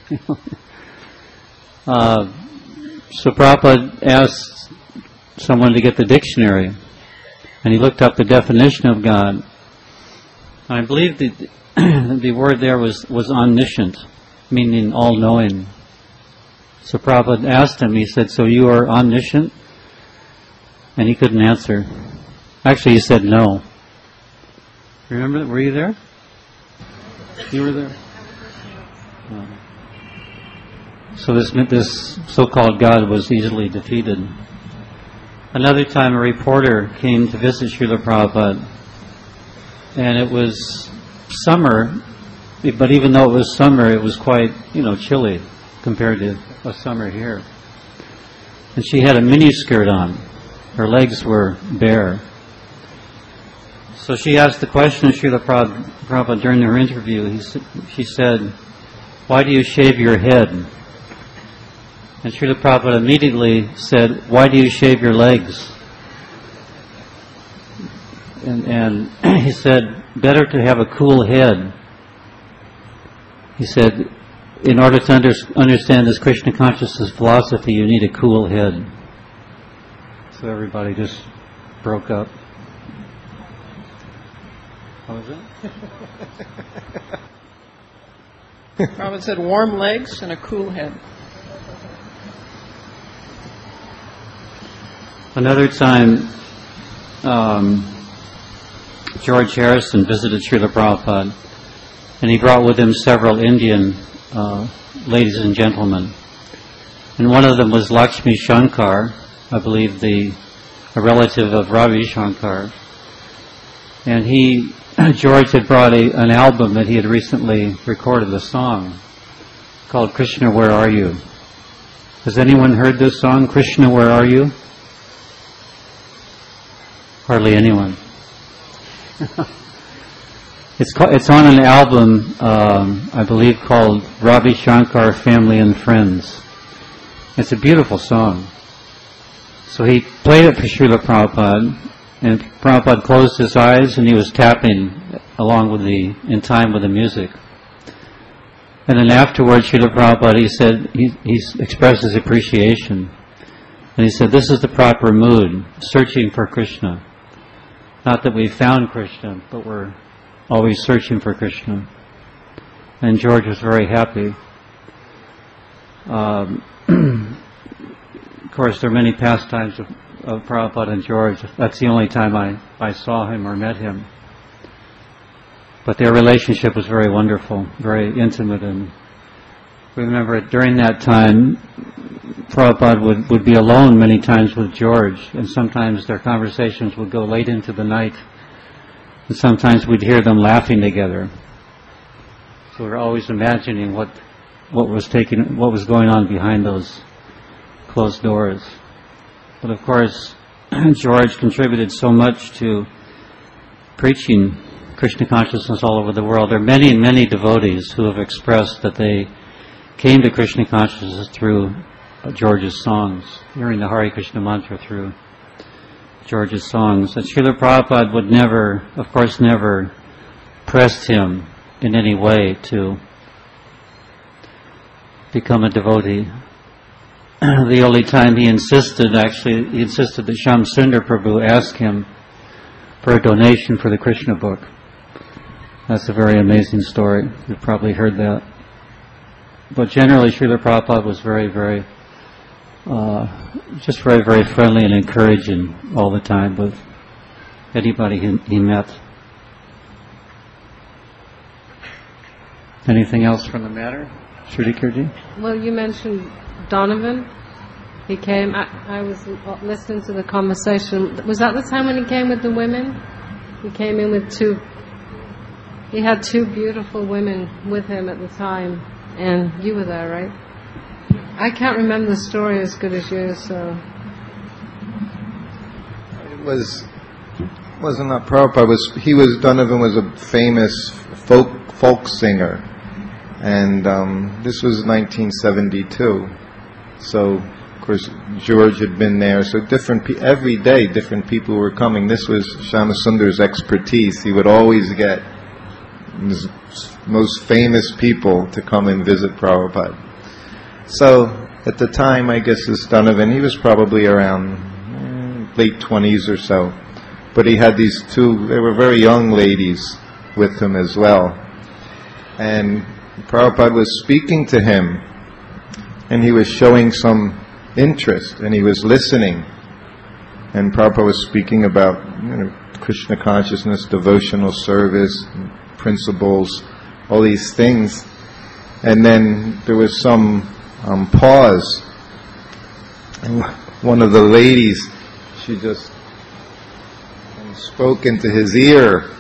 So Prabhupada asked someone to get the dictionary. And he looked up the definition of God. I believe the word there was omniscient, meaning all-knowing. So Prabhupada asked him, he said, "So you are omniscient?" And he couldn't answer. Actually, he said no. Remember that? Were you there? You were there? No. So this so-called God was easily defeated. Another time a reporter came to visit Srila Prabhupada, and it was summer, but even though it was summer, it was quite, chilly compared to a summer here. And she had a miniskirt on. Her legs were bare. So she asked the question of Srila Prabhupada during her interview. She said, "Why do you shave your head?" And Srila Prabhupada immediately said, "Why do you shave your legs?" And he said, "Better to have a cool head." He said, "In order to understand this Krishna consciousness philosophy, you need a cool head." So everybody just broke up. How was it? Prabhupada said warm legs and a cool head. Another time, George Harrison visited Srila Prabhupada, and he brought with him several Indian ladies and gentlemen. And one of them was Lakshmi Shankar, I believe a relative of Ravi Shankar. And George had brought an album that he had recently recorded, a song called "Krishna, Where Are You?" Has anyone heard this song, "Krishna, Where Are You"? Hardly anyone. It's on an album, I believe, called Ravi Shankar Family and Friends. It's a beautiful song. So he played it for Srila Prabhupada, and Prabhupada closed his eyes and he was tapping in time with the music. And then afterwards, Srila Prabhupada, he said, he expressed his appreciation. And he said, "This is the proper mood, searching for Krishna. Not that we've found Krishna, but we're always searching for Krishna." And George was very happy. Of course, there are many pastimes of Prabhupada and George. That's the only time I saw him or met him. But their relationship was very wonderful, very intimate. And we remember during that time, Prabhupada would be alone many times with George, and sometimes their conversations would go late into the night, and sometimes we'd hear them laughing together. So we were always imagining what was going on behind those closed doors. But of course, George contributed so much to preaching Krishna consciousness all over the world. There are many, many devotees who have expressed that they came to Krishna consciousness through George's songs, hearing the Hare Krishna mantra through George's songs. And Srila Prabhupada would never, of course never, pressed him in any way to become a devotee. The only time he insisted that Shyam Sundar Prabhu ask him for a donation for the Krishna book. That's a very amazing story. You've probably heard that. But generally, Srila Prabhupada was very, very friendly and encouraging all the time with anybody he met. Anything else from the matter? Shridikirji? Well, you mentioned Donovan. He came, I was listening to the conversation. Was that the time when he came with the women? He came in with he had two beautiful women with him at the time. And you were there, right? I can't remember the story as good as you, so... It wasn't that Prabhupada. Donovan was a famous folk singer. And this was 1972. So, of course, George had been there. So every day different people were coming. This was Shyama Sundar's expertise. He would always get his most famous people to come and visit Prabhupada. So, at the time, I guess this Donovan, he was probably around late 20s or so. But he had these two, they were very young ladies with him as well. And Prabhupada was speaking to him, and he was showing some interest, and he was listening. And Prabhupada was speaking about Krishna consciousness, devotional service, principles, all these things. And then there was some pause. And one of the ladies, she just spoke into his ear.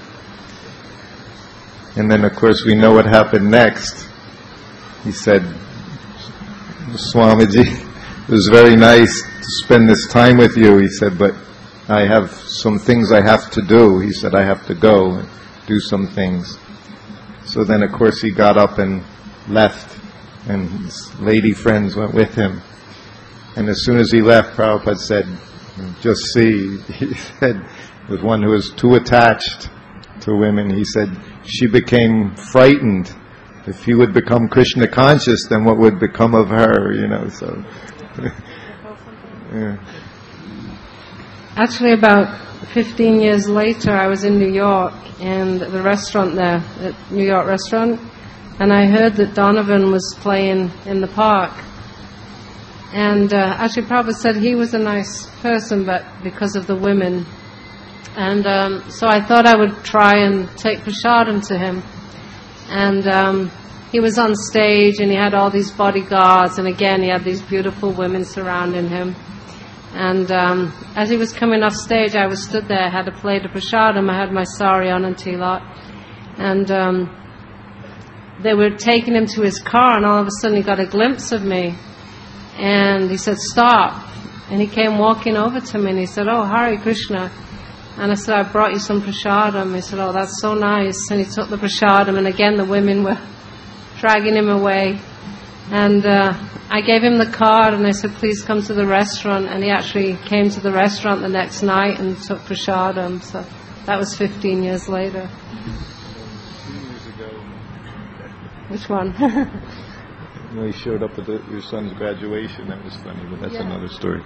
And then, of course, we know what happened next. He said, Swamiji, it was very nice to spend this time with you. He said, but I have some things I have to do. He said, I have to go and do some things. So then, of course, he got up and left, and his lady friends went with him. And as soon as he left, Prabhupada said, just see, he said, with one who was too attached to women, he said, she became frightened. If he would become Krishna conscious, then what would become of her, so. Yeah. Actually, about 15 years later, I was in New York, and the restaurant there, the New York restaurant, and I heard that Donovan was playing in the park. And actually, Prabhupada said he was a nice person, but because of the women. And so I thought I would try and take prasadam to him. And he was on stage, and he had all these bodyguards, and again he had these beautiful women surrounding him. And as he was coming off stage, I was stood there, I had a plate of prasadam, I had my sari on and tilak. And they were taking him to his car, and all of a sudden he got a glimpse of me. And he said, stop. And he came walking over to me, and he said, oh, Hare Krishna. And I said, I brought you some prasadam. He said, oh, that's so nice. And he took the prasadam, and again the women were dragging him away. And I gave him the card, and I said, please come to the restaurant. And he actually came to the restaurant the next night and took prasadam. So that was 15 years later. 2 years ago. Which one? He showed up at your son's graduation. That was funny, but that's another story.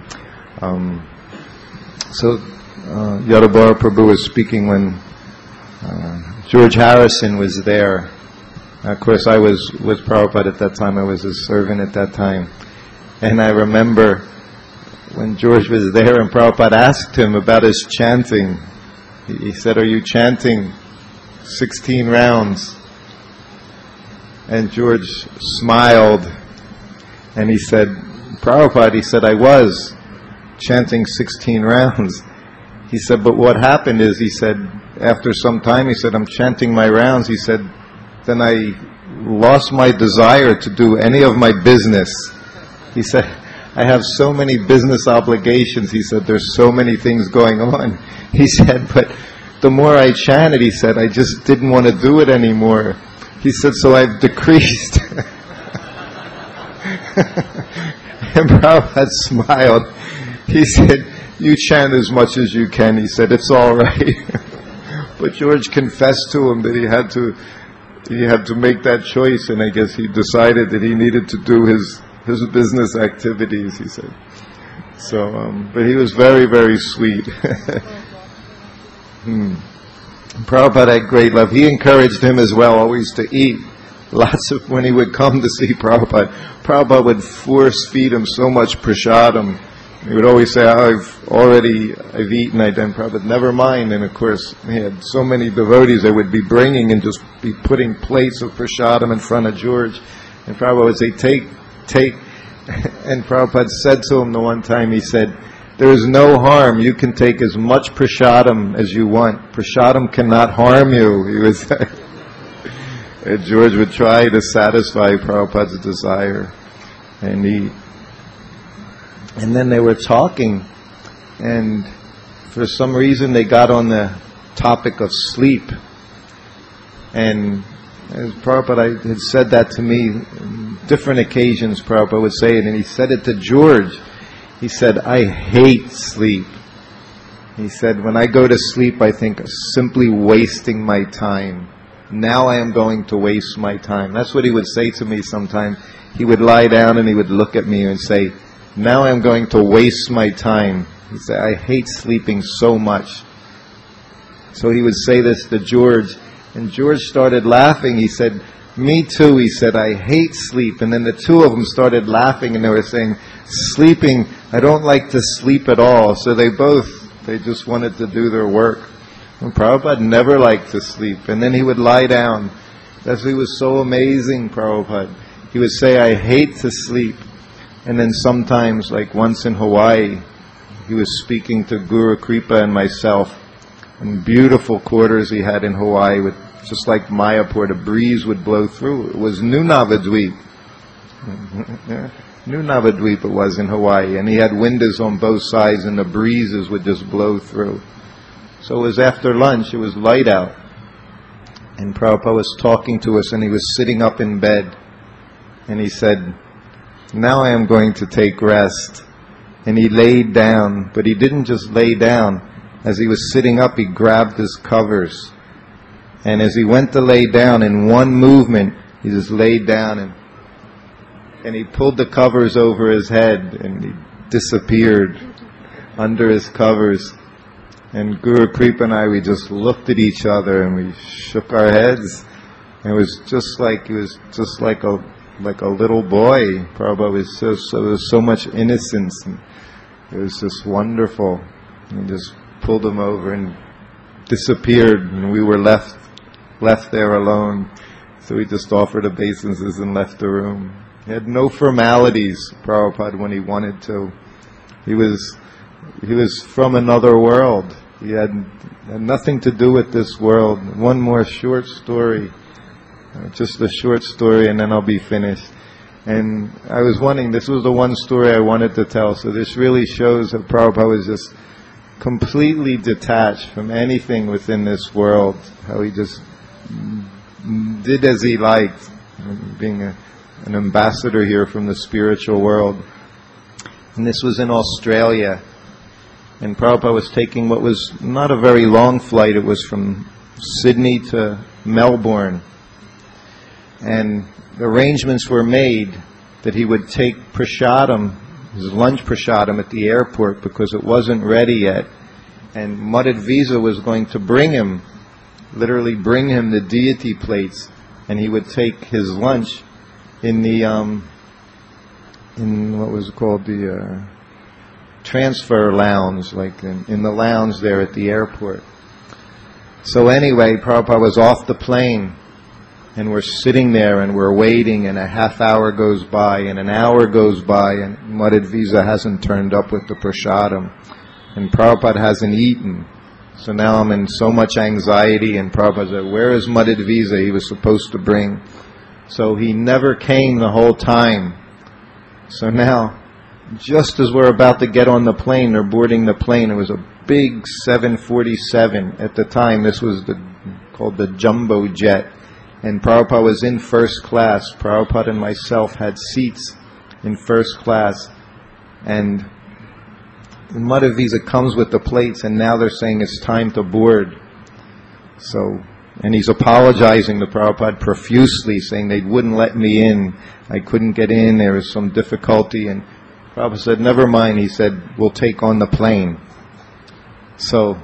So Yadabara Prabhu was speaking when George Harrison was there. Of course, I was with Prabhupada at that time. I was his servant at that time. And I remember when George was there and Prabhupada asked him about his chanting. He said, are you chanting 16 rounds? And George smiled and he said, Prabhupada, he said, I was chanting 16 rounds. He said, but what happened is, he said, after some time, he said, I'm chanting my rounds. He said, then I lost my desire to do any of my business. He said, I have so many business obligations. He said, there's so many things going on. He said, but the more I chanted, he said, I just didn't want to do it anymore. He said, so I've decreased. And Prabhupada smiled. He said, you chant as much as you can. He said, it's all right. But George confessed to him that he had to make that choice, and I guess he decided that he needed to do his business activities, he said. So, but he was very, very sweet. Prabhupada had great love. He encouraged him as well always to eat. When he would come to see Prabhupada would force feed him so much prasadam. He would always say, I've eaten, I've done. Prabhupada, never mind. And of course, he had so many devotees they would be bringing and just be putting plates of prasadam in front of George. And Prabhupada would say, take. And Prabhupada said to him the one time, he said, there is no harm. You can take as much prasadam as you want. Prasadam cannot harm you. He was and George would try to satisfy Prabhupada's desire. And then they were talking, and for some reason they got on the topic of sleep. And as Prabhupada had said that to me on different occasions, Prabhupada would say it, and he said it to George. He said, I hate sleep. He said, when I go to sleep, I think simply wasting my time. Now I am going to waste my time. That's what he would say to me sometimes. He would lie down and he would look at me and say, now I am going to waste my time. He said, I hate sleeping so much. So he would say this to George, and George started laughing. He said, me too. He said, I hate sleep. And then the two of them started laughing, and they were saying, sleeping, I don't like to sleep at all. So they just wanted to do their work. And Prabhupada never liked to sleep. And then he would lie down. He was so amazing, Prabhupada. He would say, I hate to sleep. And then sometimes, like once in Hawaii, he was speaking to Guru Kripa and myself in beautiful quarters he had in Hawaii, with just like Mayapur, the breeze would blow through. It was Nunavadweep. Nunavadweep it was in Hawaii. And he had windows on both sides, and the breezes would just blow through. So it was after lunch, it was light out. And Prabhupada was talking to us, and he was sitting up in bed. And he said, now I am going to take rest. And he laid down, but he didn't just lay down. As he was sitting up, he grabbed his covers. And as he went to lay down, in one movement, he just laid down and he pulled the covers over his head, and he disappeared under his covers. And Guru Kripa and I, we just looked at each other and we shook our heads. And it was just like a little boy. Prabhupada was there was so much innocence, and it was just wonderful. And just pulled him over and disappeared, and we were left there alone. So we just offered obeisances and left the room. He had no formalities, Prabhupada, when he wanted to. He was from another world. He had nothing to do with this world. One more short story, just a short story, and then I'll be finished. And I was wondering, this was the one story I wanted to tell, so this really shows that Prabhupada was just completely detached from anything within this world, how he just did as he liked, being an ambassador here from the spiritual world. And this was in Australia. And Prabhupada was taking what was not a very long flight. It was from Sydney to Melbourne. And arrangements were made that he would take prasadam, his lunch prasadam, at the airport because it wasn't ready yet. And Madhvisa was going to literally bring him the deity plates, and he would take his lunch in the, in what was called the transfer lounge, like in the lounge there at the airport. So anyway, Prabhupada was off the plane, and we're sitting there and we're waiting, and a half hour goes by and an hour goes by, and Madhvisa hasn't turned up with the prasadam, and Prabhupada hasn't eaten. So now I'm in so much anxiety, and Prabhupada said, where is Madhvisa? He was supposed to bring. So he never came the whole time. So now just as we're about to get on the plane, they're boarding the plane. It was a big 747 at the time. This was called the jumbo jet. And Prabhupada was in first class. Prabhupada and myself had seats in first class. And the Madhavisa comes with the plates, and now they're saying it's time to board. So, and he's apologizing to Prabhupada profusely, saying they wouldn't let me in. I couldn't get in. There was some difficulty. And Prabhupada said, never mind. He said, we'll take on the plane. So,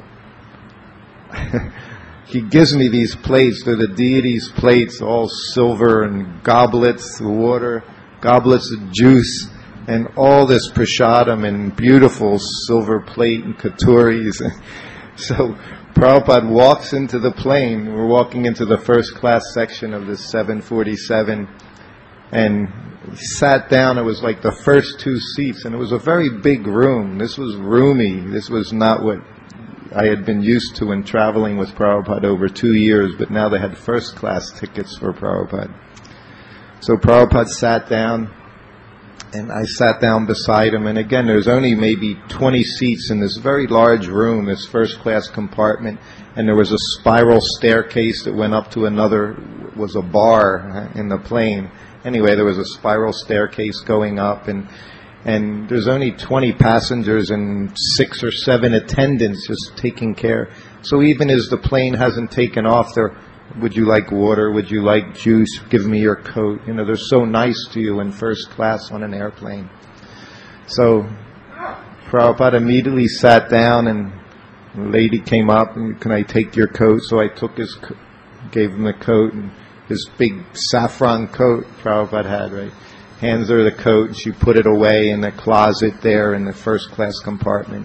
he gives me these plates. They're the deities' plates, all silver, and goblets of water, goblets of juice, and all this prasadam and beautiful silver plate and katuris. So Prabhupada walks into the plane. We're walking into the first class section of this 747, and he sat down. It was like the first two seats, and it was a very big room. This was roomy. This was not what I had been used to in traveling with Prabhupada over 2 years, but now they had first class tickets for Prabhupada. So Prabhupada sat down, and I sat down beside him, and again, there's only maybe 20 seats in this very large room, this first class compartment, and there was a spiral staircase that went up to another, was a bar in the plane. Anyway, there was a spiral staircase going up, and there's only 20 passengers and 6 or 7 attendants just taking care. So even as the plane hasn't taken off, would you like water? Would you like juice? Give me your coat. You know, they're so nice to you in first class on an airplane. So Prabhupada immediately sat down, and the lady came up, and can I take your coat? So I took gave him the coat, and his big saffron coat Prabhupada had, right? Hands her the coat, and she put it away in the closet there in the first class compartment.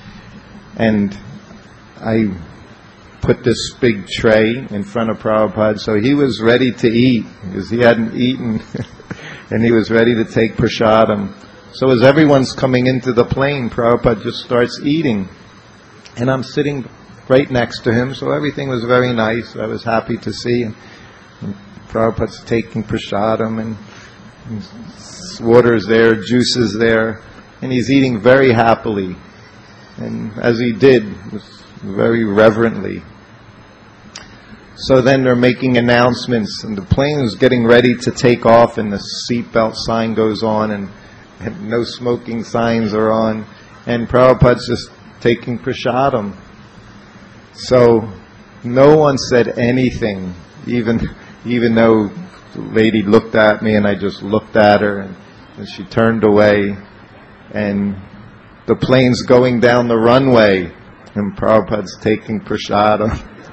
And I put this big tray in front of Prabhupada, so he was ready to eat, because he hadn't eaten, and he was ready to take prasadam. So as everyone's coming into the plane, Prabhupada just starts eating. And I'm sitting right next to him, so everything was very nice. I was happy to see. And Prabhupada's taking prasadam, and water's there, juice is there, and he's eating very happily. And as he did, very reverently. So then they're making announcements, and the plane is getting ready to take off, and the seatbelt sign goes on, and no smoking signs are on, and Prabhupada's just taking prasadam. So no one said anything, even though the lady looked at me, and I just looked at her, and she turned away, and the plane's going down the runway, and Prabhupada's taking prasadam.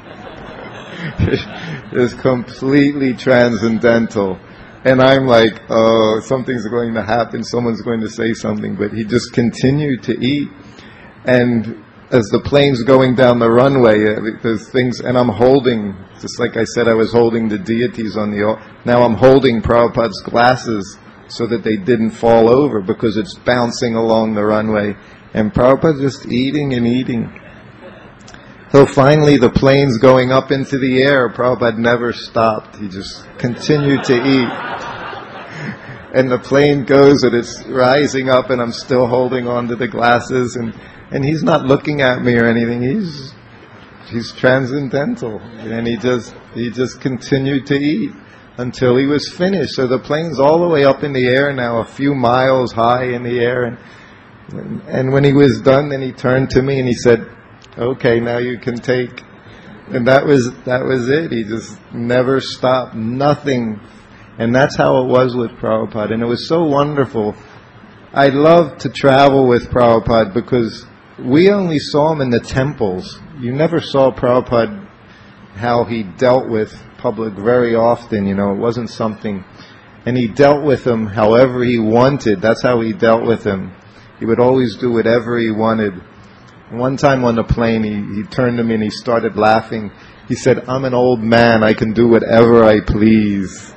It's completely transcendental. And I'm like, oh, something's going to happen, someone's going to say something, but he just continued to eat. And as the plane's going down the runway, there's things, and I'm holding, just like I said, I was holding the deities on now I'm holding Prabhupada's glasses so that they didn't fall over, because it's bouncing along the runway. And Prabhupada just eating and eating. So finally the plane's going up into the air. Prabhupada never stopped. He just continued to eat. And the plane goes, and it's rising up, and I'm still holding on to the glasses, and he's not looking at me or anything. He's transcendental. And he just continued to eat until he was finished. So the plane's all the way up in the air now, a few miles high in the air, and when he was done, then he turned to me and he said, okay, now you can take. And that was it. He just never stopped, nothing. And that's how it was with Prabhupada. And it was so wonderful. I loved to travel with Prabhupada because we only saw him in the temples. You never saw Prabhupada, how he dealt with public very often, it wasn't something. And he dealt with them however he wanted. That's how he dealt with them. He would always do whatever he wanted. One time on the plane, he turned to me and he started laughing. He said, I'm an old man, I can do whatever I please.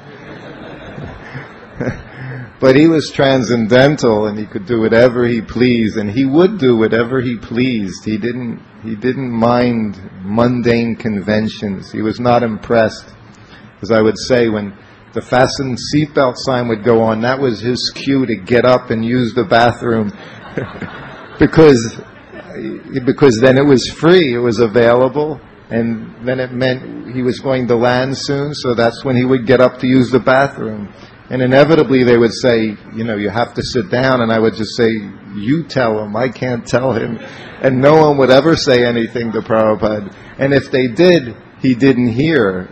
But he was transcendental, and he could do whatever he pleased, and he would do whatever he pleased. He didn't mind mundane conventions. He was not impressed. As I would say, when the fasten seatbelt sign would go on. That was his cue to get up and use the bathroom because then it was free, it was available, and then it meant he was going to land soon, so that's when he would get up to use the bathroom. And inevitably they would say, you have to sit down, and I would just say, you tell him, I can't tell him. And no one would ever say anything to Prabhupada. And if they did, he didn't hear,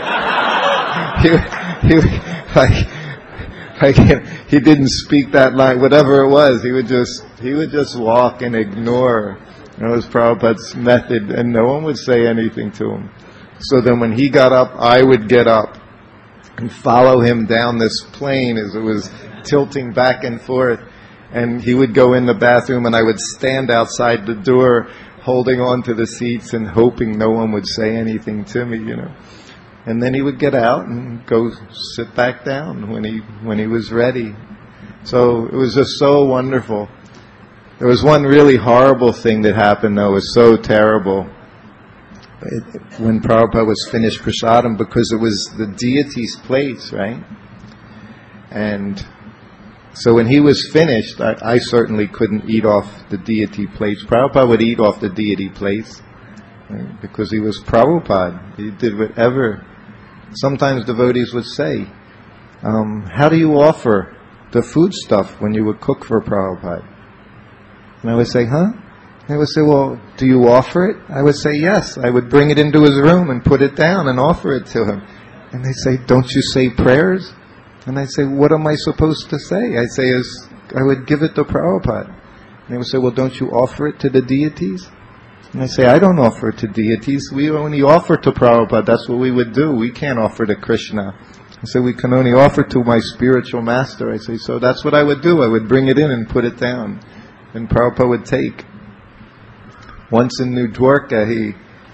he didn't speak that line, whatever it was, he would just walk and ignore. That was Prabhupada's method, and no one would say anything to him. So then when he got up, I would get up and follow him down this plane as it was tilting back and forth. And he would go in the bathroom, and I would stand outside the door holding on to the seats and hoping no one would say anything to me, And then he would get out and go sit back down when he was ready. So it was just so wonderful. There was one really horrible thing that happened, though. It was so terrible. When Prabhupada was finished prasadam, because it was the deity's plates, right? And so when he was finished, I certainly couldn't eat off the deity plates. Prabhupada would eat off the deity plates, right? Because he was Prabhupada. He did whatever. Sometimes devotees would say, how do you offer the food stuff when you would cook for Prabhupada? And I would say, huh? They would say, well, do you offer it? I would say, yes. I would bring it into his room and put it down and offer it to him. And they say, don't you say prayers? And I say, what am I supposed to say? I say, I would give it to Prabhupada. And they would say, well, don't you offer it to the deities? And I say, I don't offer it to deities. We only offer to Prabhupada. That's what we would do. We can't offer to Krishna. I say, we can only offer to my spiritual master. I say, so that's what I would do. I would bring it in and put it down. And Prabhupada would take. Once in New Dwarka, he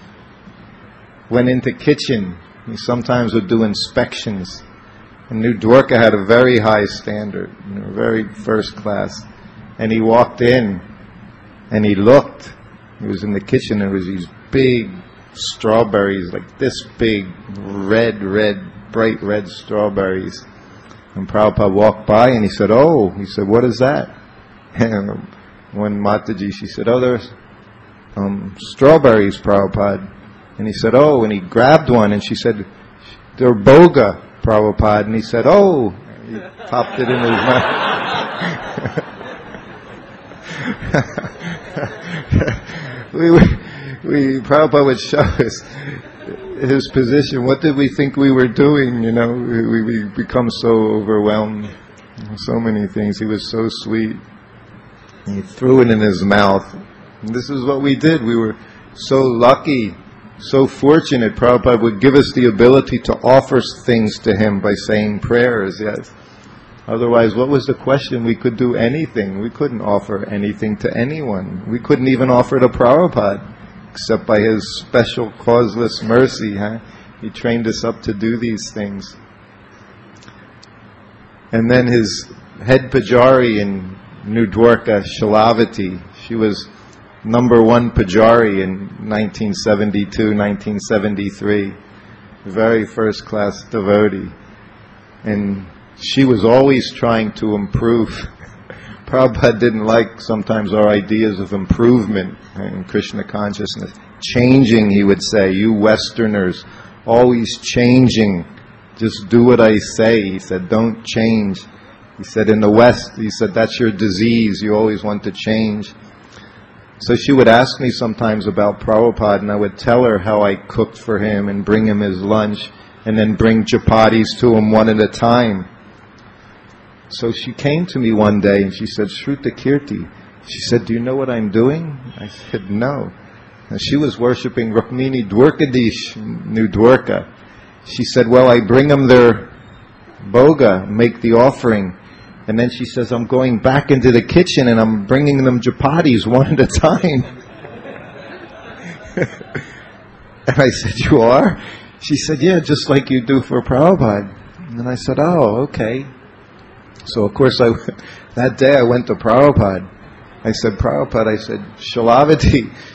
went into kitchen. He sometimes would do inspections. And New Dwarka had a very high standard, very first class. And he walked in, and he looked. He was in the kitchen, and there was these big strawberries, like this big, red, bright red strawberries. And Prabhupada walked by, and he said, what is that? And when Mataji, she said, there's strawberries, Prabhupada. And he said, and he grabbed one, and she said, they're boga, Prabhupada. And he said, he popped it in his mouth. Prabhupada would show us his position. What did we think we were doing? We become so overwhelmed. So many things. He was so sweet. He threw it in his mouth. And this is what we did. We were so lucky, so fortunate. Prabhupada would give us the ability to offer things to him by saying prayers, yes. Otherwise, what was the question? We could do anything. We couldn't offer anything to anyone. We couldn't even offer to Prabhupada, except by his special causeless mercy. He trained us up to do these things. And then his head pujari in New Dwarka, Shilavati, she was number one pujari in 1972, 1973. Very first class devotee. And she was always trying to improve. Prabhupada didn't like sometimes our ideas of improvement in Krishna consciousness. Changing, he would say, you Westerners, always changing. Just do what I say. He said, don't change. He said, in the West, he said, that's your disease. You always want to change. So she would ask me sometimes about Prabhupada, and I would tell her how I cooked for him and bring him his lunch, and then bring chapatis to him one at a time. So she came to me one day and she said, Shruta Kirti, she said, do you know what I'm doing? I said, no. And she was worshipping Rukmini Dwarkadish, New Dwarka. She said, well, I bring them their boga, make the offering. And then she says, I'm going back into the kitchen and I'm bringing them chapatis one at a time. And I said, you are? She said, yeah, just like you do for Prabhupada. And I said, okay. So, of course, that day I went to Prabhupada. I said, Prabhupada, I said, Shilavati,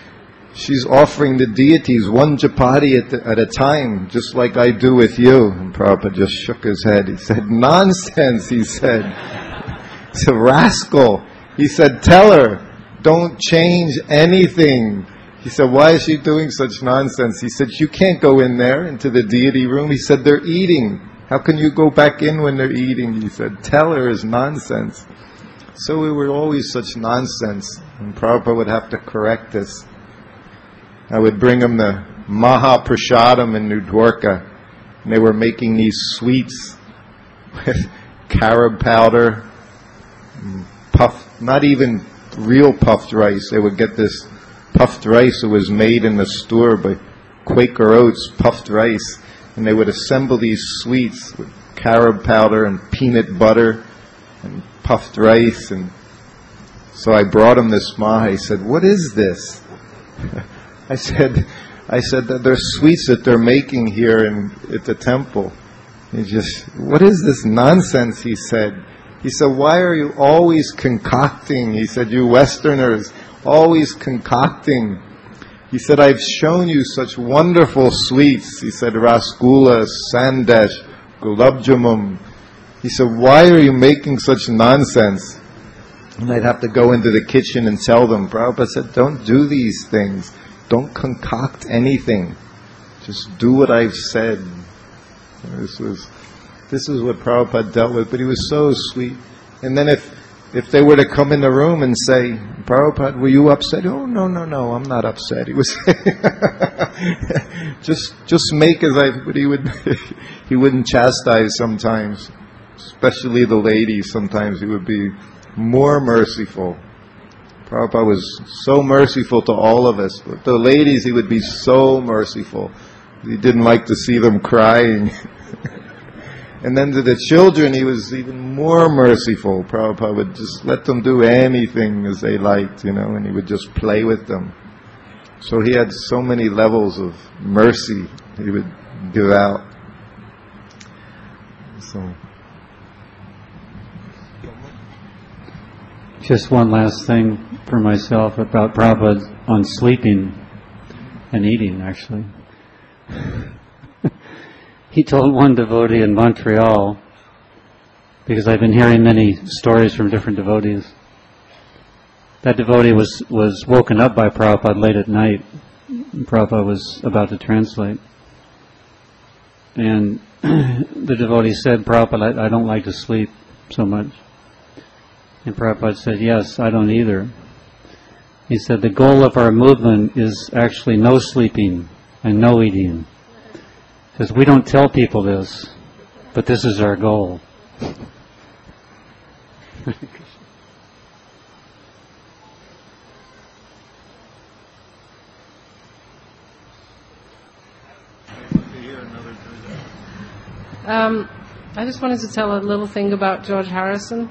she's offering the deities one chapati at a time, just like I do with you. And Prabhupada just shook his head. He said, nonsense, he said. It's a rascal. He said, tell her, don't change anything. He said, why is she doing such nonsense? He said, you can't go in there, into the deity room. He said, they're eating. How can you go back in when they're eating? He said, tell her is nonsense. So we were always such nonsense. And Prabhupada would have to correct us. I would bring him the Mahaprasadam in New Dwarka. And they were making these sweets with carob powder, puffed, not even real puffed rice. They would get this puffed rice that was made in the store by Quaker Oats, puffed rice. And they would assemble these sweets with carob powder and peanut butter and puffed rice. And so I brought him this maha. He said, what is this? I said that they're sweets that they're making here at the temple. He just, what is this nonsense, he said. He said, why are you always concocting? He said, you Westerners, always concocting. He said, I've shown you such wonderful sweets. He said, rasgulla, sandesh, gulab jamun. He said, why are you making such nonsense? And I'd have to go into the kitchen and tell them. Prabhupada said, don't do these things. Don't concoct anything. Just do what I've said. This is what Prabhupada dealt with, but he was so sweet. And then if they were to come in the room and say, Prabhupada, were you upset? Oh, no, I'm not upset. He was just make as I, but he wouldn't chastise sometimes, especially the ladies. Sometimes he would be more merciful. Prabhupada was so merciful to all of us, but the ladies he would be so merciful. He didn't like to see them crying. And then to the children, he was even more merciful. Prabhupada would just let them do anything as they liked, and he would just play with them. So he had so many levels of mercy he would give out. So, just one last thing for myself about Prabhupada on sleeping and eating, actually. He told one devotee in Montreal, because I've been hearing many stories from different devotees, that devotee was woken up by Prabhupada late at night. Prabhupada was about to translate. And the devotee said, Prabhupada, I don't like to sleep so much. And Prabhupada said, yes, I don't either. He said, the goal of our movement is actually no sleeping and no eating. He says, we don't tell people this, but this is our goal. I just wanted to tell a little thing about George Harrison.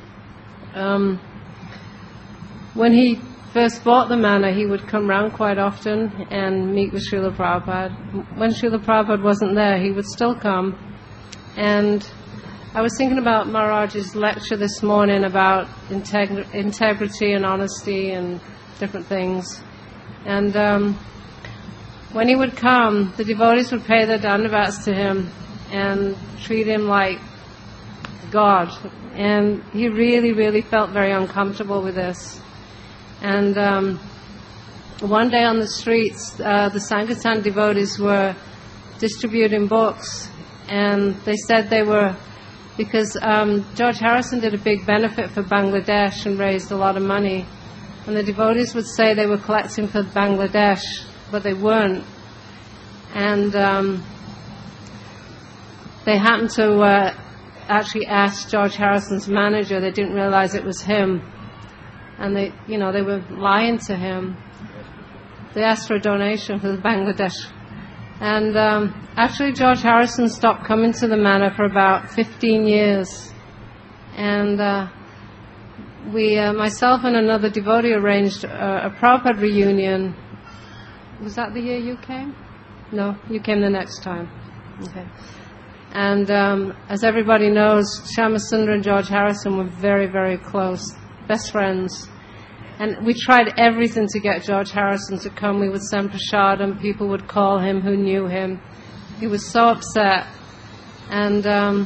When he first bought the manor, he would come round quite often and meet with Srila Prabhupada. When Srila Prabhupada wasn't there, he would still come. And I was thinking about Maharaj's lecture this morning about integrity and honesty and different things. And when he would come, the devotees would pay their dandavats to him and treat him like God. And he really, really felt very uncomfortable with this. And one day on the streets, the Sankirtan devotees were distributing books, and they said they were, because George Harrison did a big benefit for Bangladesh and raised a lot of money, and the devotees would say they were collecting for Bangladesh, but they weren't. And they happened to actually ask George Harrison's manager. They didn't realize it was him. And they were lying to him. They asked for a donation for Bangladesh. And actually George Harrison stopped coming to the manor for about 15 years. And myself and another devotee arranged a Prabhupada reunion. Was that the year you came? No, you came the next time. Okay. And as everybody knows, Shyamasundar and George Harrison were very, very close, best friends. And we tried everything to get George Harrison to come. We would send prasadam. People would call him who knew him. He was so upset. And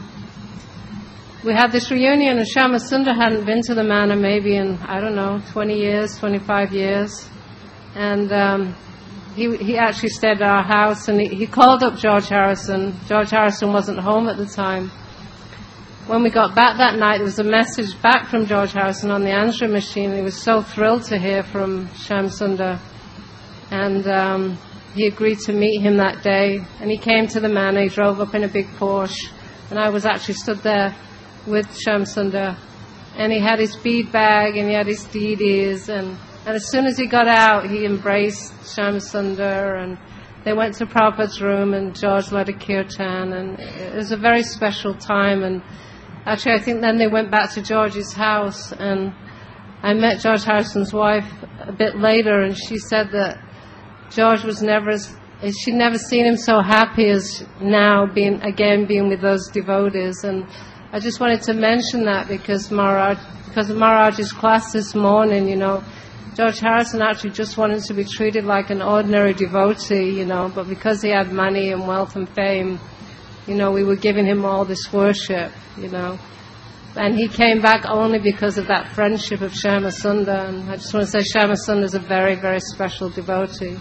we had this reunion, and Shama Sundar hadn't been to the manor maybe in, 20 years, 25 years. And he actually stayed at our house, and he called up George Harrison. George Harrison wasn't home at the time. When we got back that night, there was a message back from George Harrison on the answering machine. He was so thrilled to hear from Sham Sundar. And he agreed to meet him that day. And he came to the manor. He drove up in a big Porsche. And I was actually stood there with Sham Sundar. And he had his bead bag, and he had his deities. And as soon as he got out, he embraced Sham Sundar. And they went to Prabhupada's room, and George led a kirtan. And it was a very special time. And actually, I think then they went back to George's house, and I met George Harrison's wife a bit later, and she said that George was she'd never seen him so happy as now, being with those devotees. And I just wanted to mention that because of Maharaj's class this morning, George Harrison actually just wanted to be treated like an ordinary devotee, but because he had money and wealth and fame, we were giving him all this worship, And he came back only because of that friendship of Shama Sundar. And I just want to say Shama Sundar is a very, very special devotee.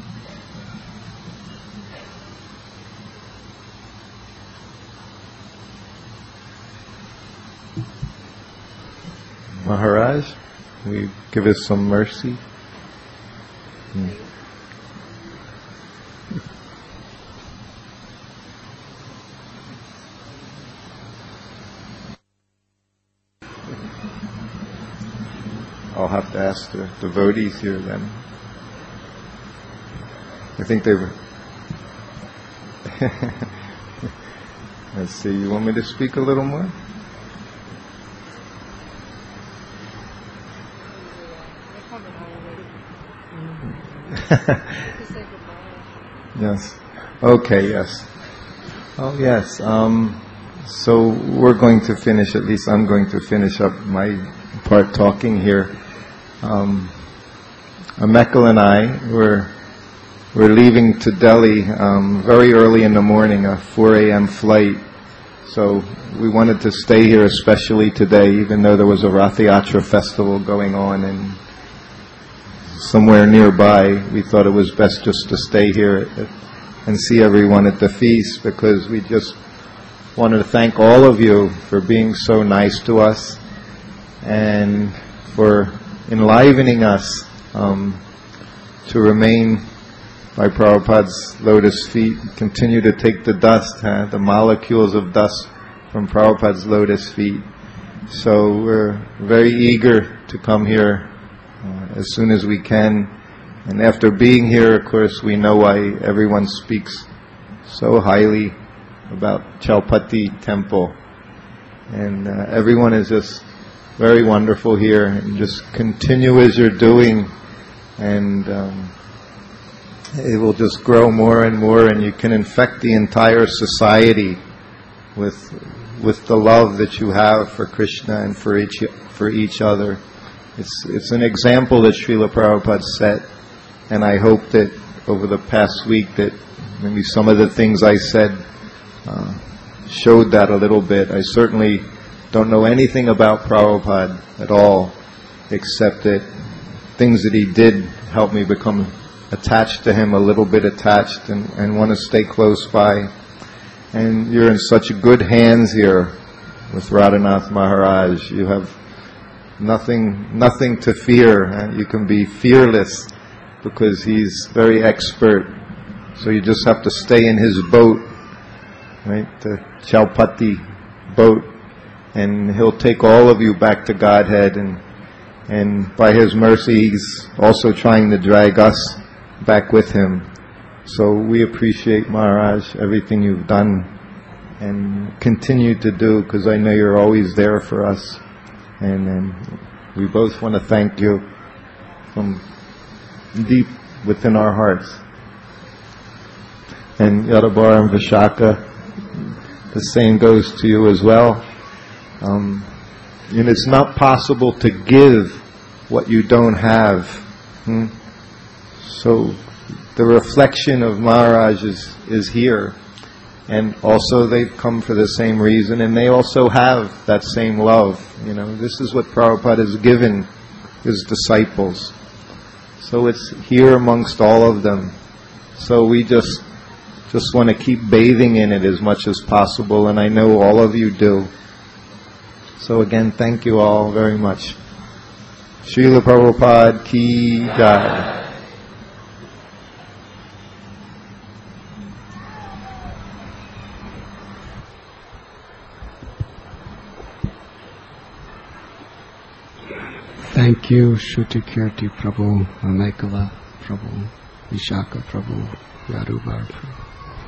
Maharaj, will you give us some mercy? I'll have to ask the devotees here then. I think they were... Let's see, you want me to speak a little more? Yes. Okay, yes. Oh, yes. So we're going to finish, at least I'm going to finish up my part talking here. Amekal and I we're leaving to Delhi very early in the morning, a 4 a.m. flight. So we wanted to stay here especially today, even though there was a Rath Yatra festival going on and somewhere nearby. We thought it was best just to stay here and see everyone at the feast, because we just wanted to thank all of you for being so nice to us and for enlivening us to remain by Prabhupada's lotus feet, continue to take the dust, the molecules of dust from Prabhupada's lotus feet. So we're very eager to come here as soon as we can. And after being here, of course, we know why everyone speaks so highly about Chaupati Temple. And everyone is just very wonderful here. And just continue as you're doing, and it will just grow more and more, and you can infect the entire society with the love that you have for Krishna and for each other. It's an example that Srila Prabhupada set, and I hope that over the past week that maybe some of the things I said showed that a little bit. I certainly don't know anything about Prabhupada at all, except that things that he did help me become attached to him, a little bit attached, and want to stay close by. And you're in such good hands here with Radhanath Maharaj. You have nothing to fear. You can be fearless because he's very expert. So you just have to stay in his boat, right? The Chaupati boat, and he'll take all of you back to Godhead. And by his mercy, he's also trying to drag us back with him. So we appreciate, Maharaj, everything you've done and continue to do, because I know you're always there for us. And we both want to thank you from deep within our hearts. And Yadabar and Vishaka, the same goes to you as well. And it's not possible to give what you don't have. So the reflection of Maharaj is here. And also they've come for the same reason, and they also have that same love. This is what Prabhupada has given his disciples. So it's here amongst all of them. So we just want to keep bathing in it as much as possible, and I know all of you do. So again, thank you all very much. Srila Prabhupada ki jai. Thank you, Shrutikirti Prabhu, Amekala Prabhu, Vishaka Prabhu, Yadubar Prabhu.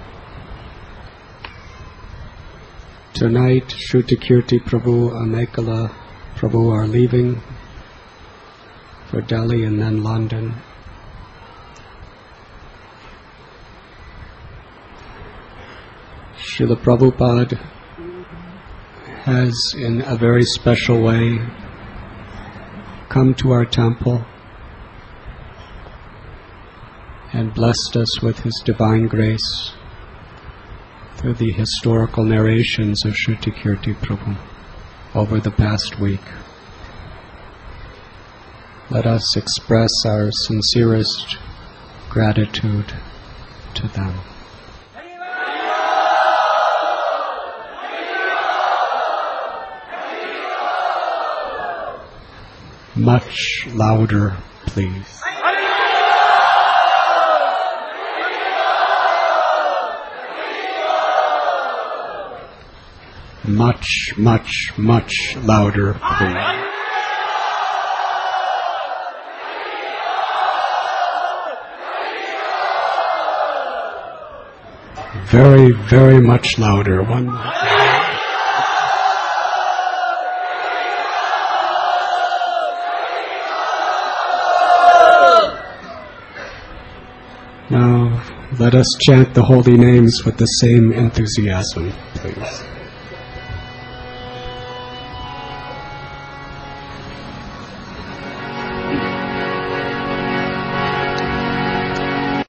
Tonight, Shrutikirti Prabhu, Amekala Prabhu are leaving for Delhi and then London. Srila Prabhupada has, in a very special way, come to our temple and blessed us with his divine grace through the historical narrations of Shrutikirti Prabhu over the past week. Let us express our sincerest gratitude to them. Much louder, please. Much, much, much louder, please. Very, very much louder. One more. Now, let us chant the holy names with the same enthusiasm, please.